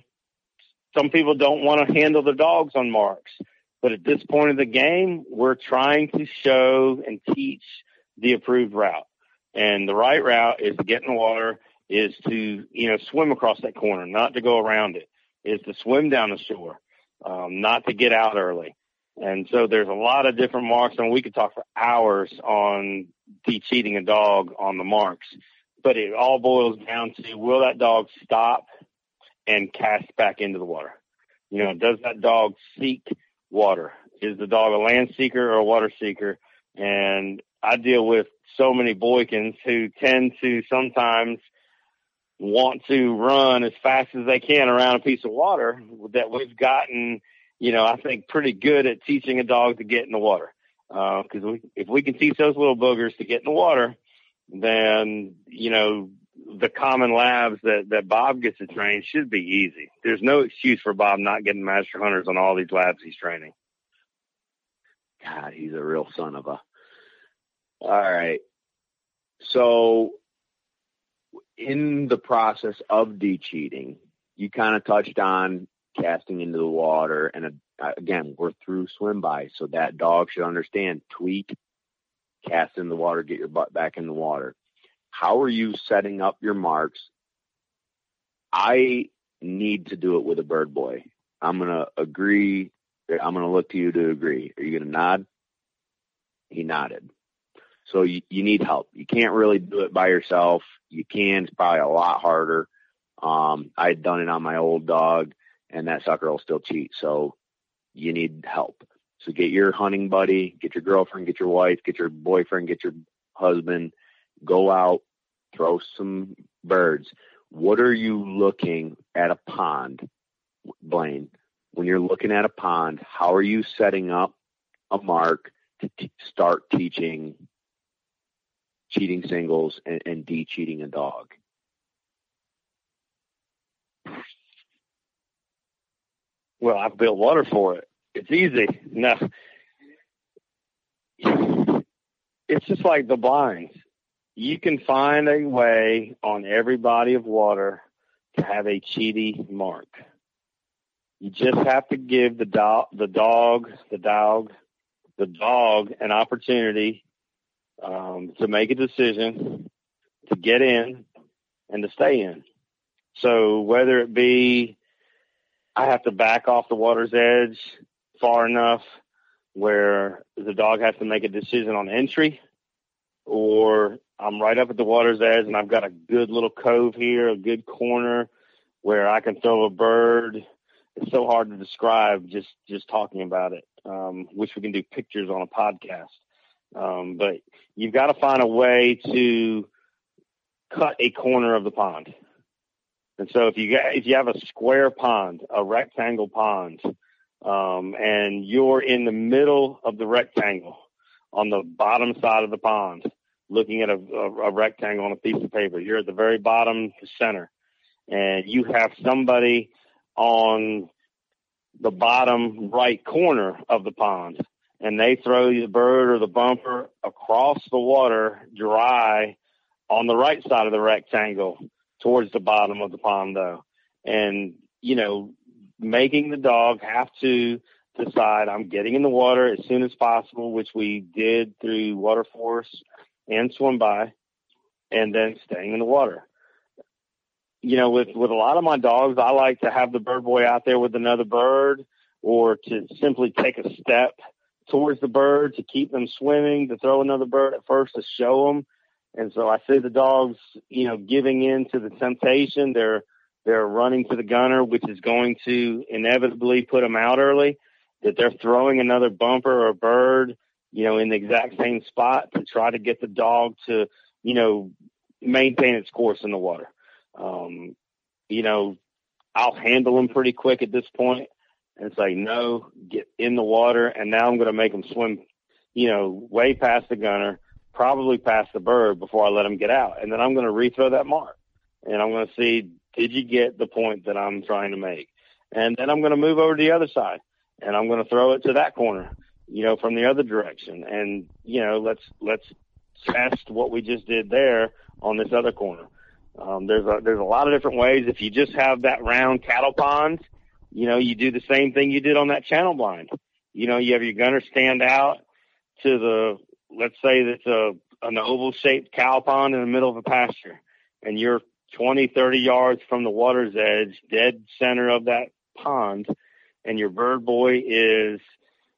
some people don't want to handle the dogs on marks, but at this point of the game, we're trying to show and teach the approved route. And the right route is to get in the water, is to, swim across that corner, not to go around it, is to swim down the shore, not to get out early. And so there's a lot of different marks, and we could talk for hours on de-cheating a dog on the marks. But it all boils down to, will that dog stop and cast back into the water? You know, does that dog seek water? Is the dog a land seeker or a water seeker? And I deal with so many Boykins who tend to sometimes want to run as fast as they can around a piece of water, that we've gotten, you know, I think pretty good at teaching a dog to get in the water. Because if we can teach those little boogers to get in the water, then, you know, the common labs that Bob gets to train should be easy. There's no excuse for Bob not getting master hunters on all these labs he's training. God, he's a real son of a. All right. So in the process of de-cheating, you kind of touched on casting into the water. And again, we're through swim by. So that dog should understand, tweak, cast in the water, get your butt back in the water. How are you setting up your marks? I need to do it with a bird boy. I'm going to agree. I'm going to look to you to agree. Are you going to nod? He nodded. So you need help. You can't really do it by yourself. You can. It's probably a lot harder. I had done it on my old dog, and that sucker will still cheat. So you need help. So get your hunting buddy, get your girlfriend, get your wife, get your boyfriend, get your husband. Go out, throw some birds. What are you looking at a pond, Blaine? When you're looking at a pond, how are you setting up a mark to start teaching cheating singles and de-cheating a dog? Well, I've built water for it. It's easy. No, it's just like the blinds. You can find a way on every body of water to have a cheaty mark. You just have to give the dog an opportunity to make a decision, to get in and to stay in. So whether it be I have to back off the water's edge far enough where the dog has to make a decision on entry, or I'm right up at the water's edge and I've got a good little cove here, a good corner where I can throw a bird. It's so hard to describe just talking about it. Wish we can do pictures on a podcast. But you've got to find a way to cut a corner of the pond. And so if you have a square pond, a rectangle pond, and you're in the middle of the rectangle on the bottom side of the pond, looking at a rectangle on a piece of paper, you're at the very bottom center, and you have somebody on the bottom right corner of the pond, and they throw the bird or the bumper across the water dry on the right side of the rectangle towards the bottom of the pond, though. And, you know, making the dog have to decide, I'm getting in the water as soon as possible, which we did through Water Force and Swim By, and then staying in the water. You know, with a lot of my dogs, I like to have the bird boy out there with another bird, or to simply take a step towards the bird to keep them swimming, to throw another bird at first to show them. And so I see the dogs, you know, giving in to the temptation. They're running to the gunner, which is going to inevitably put them out early, that they're throwing another bumper or bird, you know, in the exact same spot to try to get the dog to, you know, maintain its course in the water. You know, I'll handle them pretty quick at this point and say, no, get in the water. And now I'm going to make them swim, you know, way past the gunner, probably past the bird before I let them get out. And then I'm going to rethrow that mark, and I'm going to see, did you get the point that I'm trying to make? And then I'm going to move over to the other side, and I'm going to throw it to that corner, you know, from the other direction. And, you know, let's test what we just did there on this other corner. There's a lot of different ways. If you just have that round cattle pond, you know, you do the same thing you did on that channel blind. You know, you have your gunner stand out to the, let's say that's an oval-shaped cow pond in the middle of a pasture, and you're 20, 30 yards from the water's edge, dead center of that pond, and your bird boy is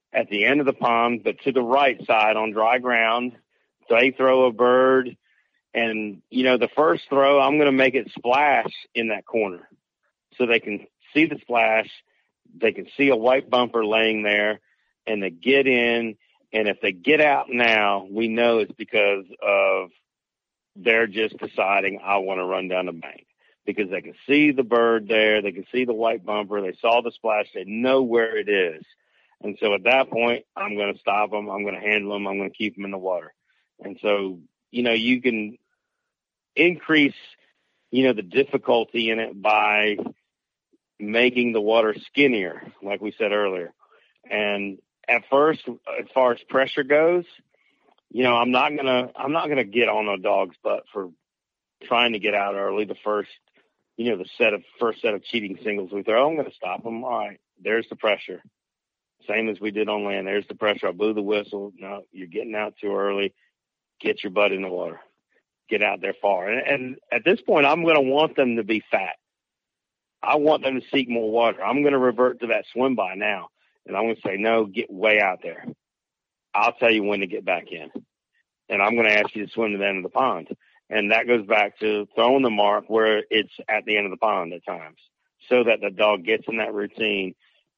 at the end of the pond, but to the right side on dry ground. They throw a bird, and, the first throw, I'm going to make it splash in that corner so they can see the splash. They can see a white bumper laying there, and they get in. And if they get out now, we know it's because of they're just deciding, I want to run down the bank, because they can see the bird there. They can see the white bumper. They saw the splash. They know where it is. And so at that point, I'm going to stop them. I'm going to handle them. I'm going to keep them in the water. And so, you can increase, the difficulty in it by making the water skinnier, like we said earlier. And at first, as far as pressure goes, I'm not gonna get on a dog's butt for trying to get out early. The first set of cheating singles we throw, I'm gonna stop them. All right, there's the pressure. Same as we did on land. There's the pressure. I blew the whistle. No, you're getting out too early. Get your butt in the water. Get out there far. And at this point, I'm going to want them to be fat. I want them to seek more water. I'm going to revert to that swim by now. And I'm going to say, no, get way out there. I'll tell you when to get back in. And I'm going to ask you to swim to the end of the pond. And that goes back to throwing the mark where it's at the end of the pond at times, so that the dog gets in that routine.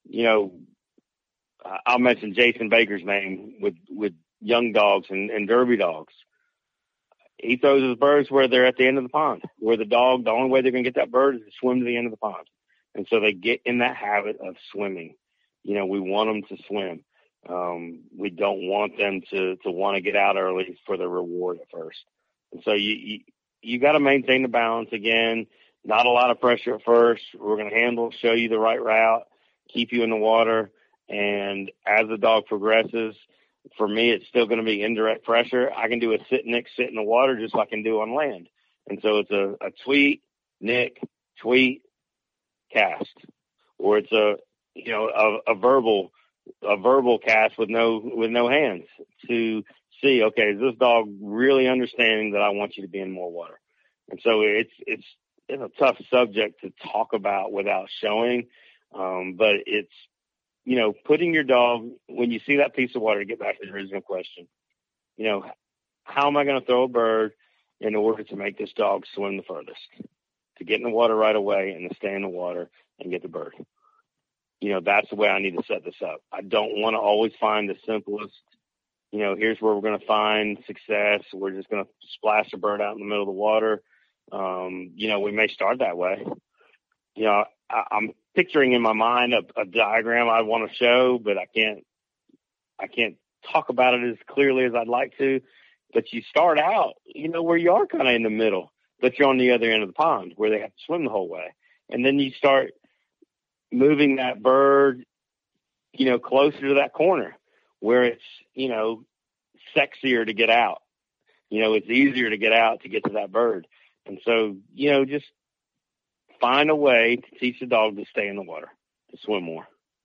I'll mention Jason Baker's name with young dogs and derby dogs. He throws his birds where they're at the end of the pond, where the only way they're going to get that bird is to swim to the end of the pond. And so they get in that habit of swimming. We want them to swim. We don't want them to want to get out early for the reward at first. And so you got to maintain the balance again. Not a lot of pressure at first. We're going to show you the right route, keep you in the water. And as the dog progresses, for me, it's still going to be indirect pressure. I can do a sit in the water just like I can do on land. And so it's a tweet, nick, tweet, cast, or it's a verbal cast with no hands to see, okay, is this dog really understanding that I want you to be in more water? And so it's a tough subject to talk about without showing, but it's, putting your dog, when you see that piece of water, to get back to the original question, how am I going to throw a bird in order to make this dog swim the furthest, to get in the water right away and to stay in the water and get the bird? That's the way I need to set this up. I don't want to always find the simplest, here's where we're going to find success. We're just going to splash a bird out in the middle of the water. We may start that way. I'm picturing in my mind a diagram I want to show, but I can't talk about it as clearly as I'd like to. But you start out, where you are kind of in the middle, but you're on the other end of the pond where they have to swim the whole way. And then you start moving that bird, closer to that corner where it's, sexier to get out. It's easier to get out to get to that bird. And so, just find a way to teach the dog to stay in the water, to swim more.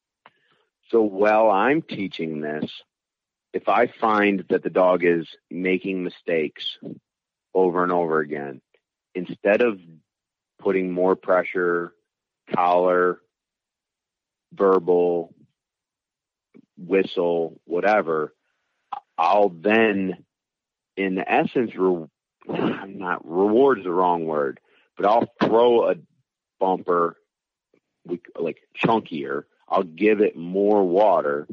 So while I'm teaching this, if I find that the dog is making mistakes over and over again, instead of putting more pressure, collar, verbal, whistle, whatever, I'll then, in essence, not reward is the wrong word, but I'll throw a bumper like chunkier. I'll give it more water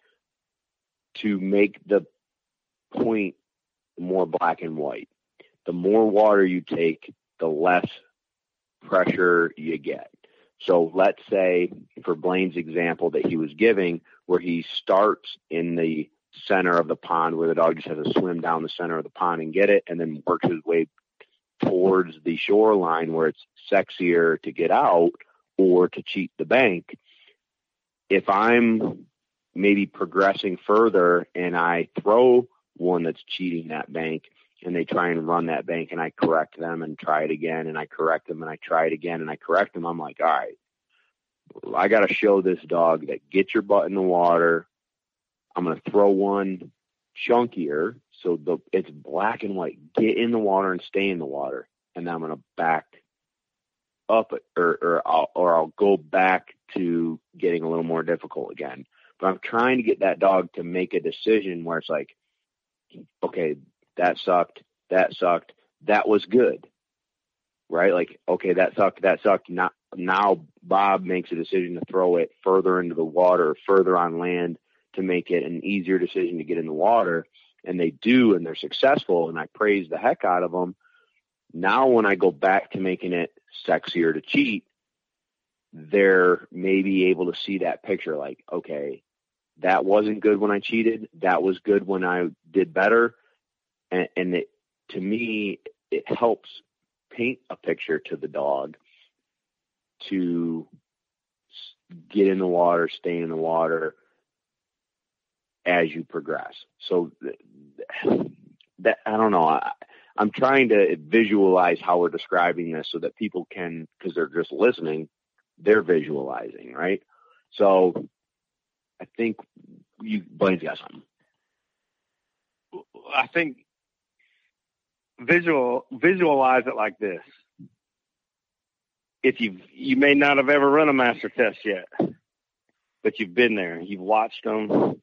to make the point more black and white. The more water you take, the less pressure you get. So let's say, for Blaine's example that he was giving, where he starts in the center of the pond where the dog just has to swim down the center of the pond and get it, and then works his way towards the shoreline where it's sexier to get out or to cheat the bank. If I'm maybe progressing further and I throw one that's cheating that bank and they try and run that bank and I correct them and try it again and I correct them and I try it again and I correct them, I'm like, all right, I got to show this dog that get your butt in the water. I'm going to throw one chunkier so it's black and white. Get in the water and stay in the water. And then I'm going to back up or I'll go back to getting a little more difficult again. But I'm trying to get that dog to make a decision where it's like, okay, that sucked. That was good. Right? Like, okay, that sucked. Now Bob makes a decision to throw it further into the water, further on land, to make it an easier decision to get in the water. And they do, and they're successful, and I praise the heck out of them. Now when I go back to making it sexier to cheat, they're maybe able to see that picture like, okay, that wasn't good when I cheated. That was good when I did better. And it, to me, it helps paint a picture to the dog to get in the water, stay in the water as you progress. So that I don't know. I'm trying to visualize how we're describing this so that people can, because they're just listening, they're visualizing, right? So I think Blaine's got something. I think visualize it like this. If you may not have ever run a master test yet, but you've been there, you've watched them.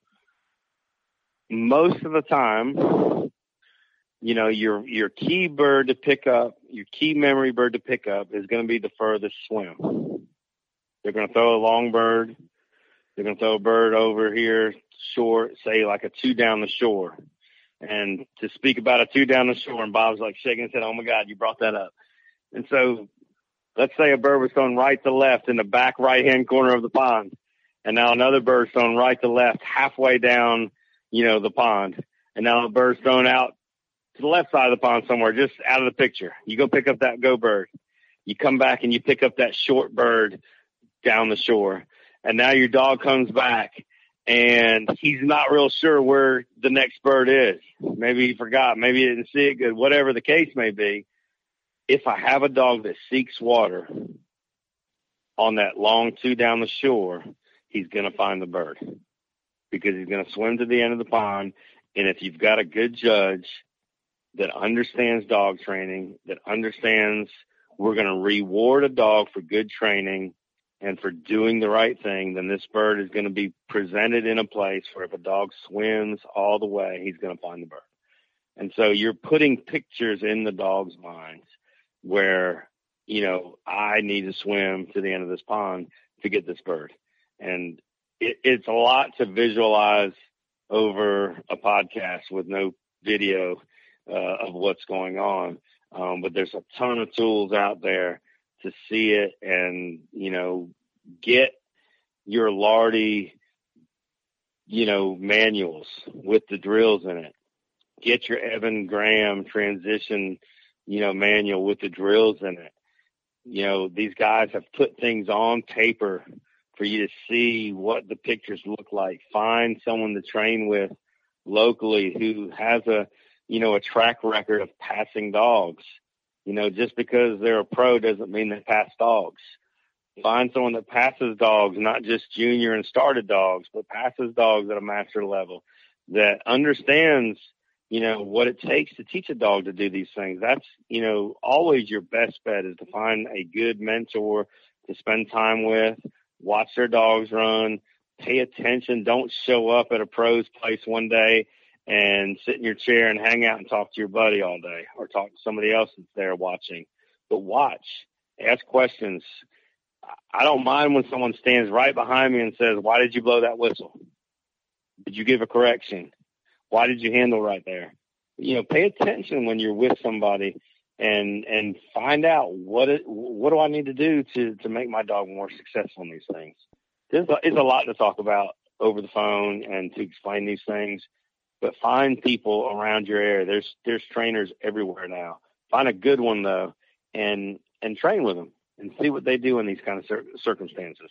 Most of the time, you know, your key bird to pick up, your key memory bird to pick up is going to be the furthest swim. They're going to throw a long bird. They're going to throw a bird over here short, say like a 2 down the shore. And to speak about a 2 down the shore, and Bob's like shaking his head, oh my God, you brought that up. And so let's say a bird was thrown right to left in the back right-hand corner of the pond. And now another bird's thrown right to left halfway down, you know, the pond. And now a bird's thrown out to the left side of the pond somewhere, just out of the picture. You go pick up that go bird. You come back and you pick up that short bird down the shore. And now your dog comes back and he's not real sure where the next bird is. Maybe he forgot. Maybe he didn't see it good. Whatever the case may be. If I have a dog that seeks water on that long 2 down the shore, he's going to find the bird because he's going to swim to the end of the pond. And if you've got a good judge that understands dog training, that understands we're going to reward a dog for good training and for doing the right thing, then this bird is going to be presented in a place where if a dog swims all the way, he's going to find the bird. And so you're putting pictures in the dog's minds where, you know, I need to swim to the end of this pond to get this bird. And it's a lot to visualize over a podcast with no video of what's going on. But there's a ton of tools out there to see it and, you know, get your Lardy, you know, manuals with the drills in it. Get your Evan Graham transition, you know, manual with the drills in it. You know, these guys have put things on paper for you to see what the pictures look like. Find someone to train with locally who has a track record of passing dogs. You know, just because they're a pro doesn't mean they pass dogs. Find someone that passes dogs, not just junior and started dogs, but passes dogs at a master level that understands, you know, what it takes to teach a dog to do these things. That's, you know, always your best bet is to find a good mentor to spend time with, watch their dogs run, pay attention. Don't show up at a pro's place one day and sit in your chair and hang out and talk to your buddy all day or talk to somebody else that's there watching. But watch, ask questions. I don't mind when someone stands right behind me and says, why did you blow that whistle? Did you give a correction? Why did you handle right there? You know, pay attention when you're with somebody and find out what do I need to do to make my dog more successful in these things. There's a lot to talk about over the phone and to explain these things. But find people around your area. There's trainers everywhere now. Find a good one though, and train with them and see what they do in these kind of circumstances.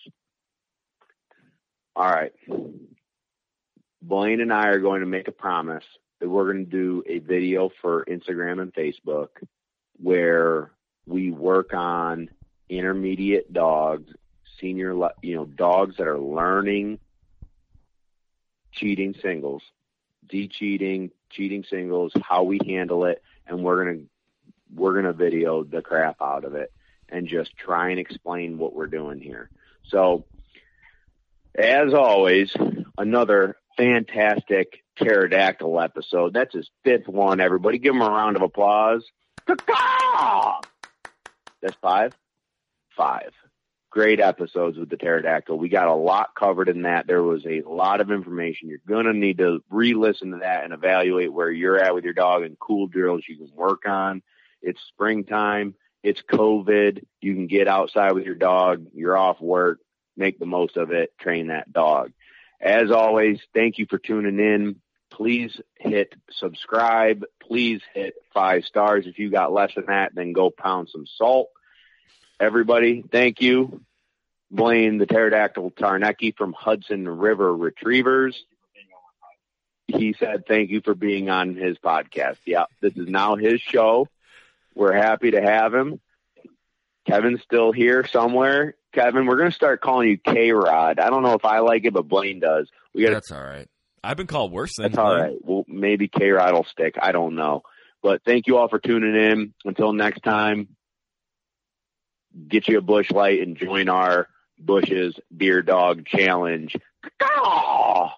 All right. Blaine and I are going to make a promise that we're going to do a video for Instagram and Facebook where we work on intermediate dogs, senior, you know, dogs that are learning cheating singles, de-cheating, cheating singles, how we handle it, and we're gonna video the crap out of it and just try and explain what we're doing here. So, as always, another fantastic pterodactyl episode. That's his 5th one, everybody. Give him a round of applause. Caw-caw! That's 5? 5. Great episodes with the pterodactyl. We got a lot covered in that. There was a lot of information. You're going to need to re-listen to that and evaluate where you're at with your dog and cool drills you can work on. It's springtime. It's COVID. You can get outside with your dog. You're off work. Make the most of it. Train that dog. As always, thank you for tuning in. Please hit subscribe. Please hit 5 stars. If you got less than that, then go pound some salt. Everybody, thank you. Blaine, the pterodactyl Tarnecki from Hudson River Retrievers. He said thank you for being on his podcast. Yeah, this is now his show. We're happy to have him. Kevin's still here somewhere. Kevin, we're going to start calling you K-Rod. I don't know if I like it, but Blaine does. That's all right. I've been called worse than That's all right. Well, maybe K-Rod will stick. I don't know. But thank you all for tuning in. Until next time, get you a Busch Light and join our Bush's Beer Dog Challenge. Caw!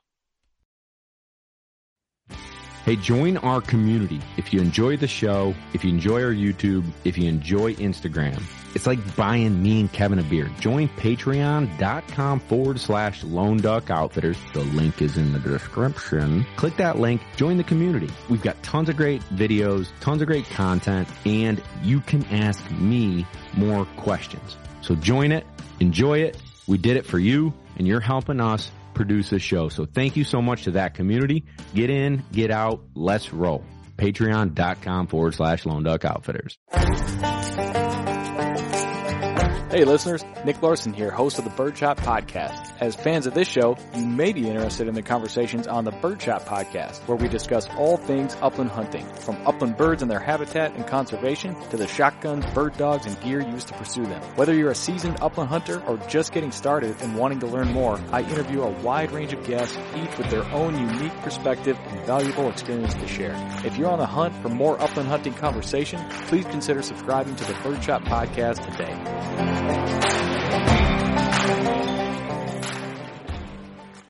Hey, join our community. If you enjoy the show, if you enjoy our YouTube, if you enjoy Instagram, it's like buying me and Kevin a beer. Join patreon.com/Lone Duck Outfitters. The link is in the description. Click that link. Join the community. We've got tons of great videos, tons of great content, and you can ask me more questions. So join it. Enjoy it. We did it for you, and you're helping us produce this show. So thank you so much to that community. Get in, get out, let's roll. Patreon.com/Lone Duck Outfitters. Hey listeners, Nick Larson here, host of the Birdshot Podcast. As fans of this show, you may be interested in the conversations on the Birdshot Podcast, where we discuss all things upland hunting, from upland birds and their habitat and conservation, to the shotguns, bird dogs, and gear used to pursue them. Whether you're a seasoned upland hunter or just getting started and wanting to learn more, I interview a wide range of guests, each with their own unique perspective and valuable experience to share. If you're on the hunt for more upland hunting conversation, please consider subscribing to the Birdshot Podcast today.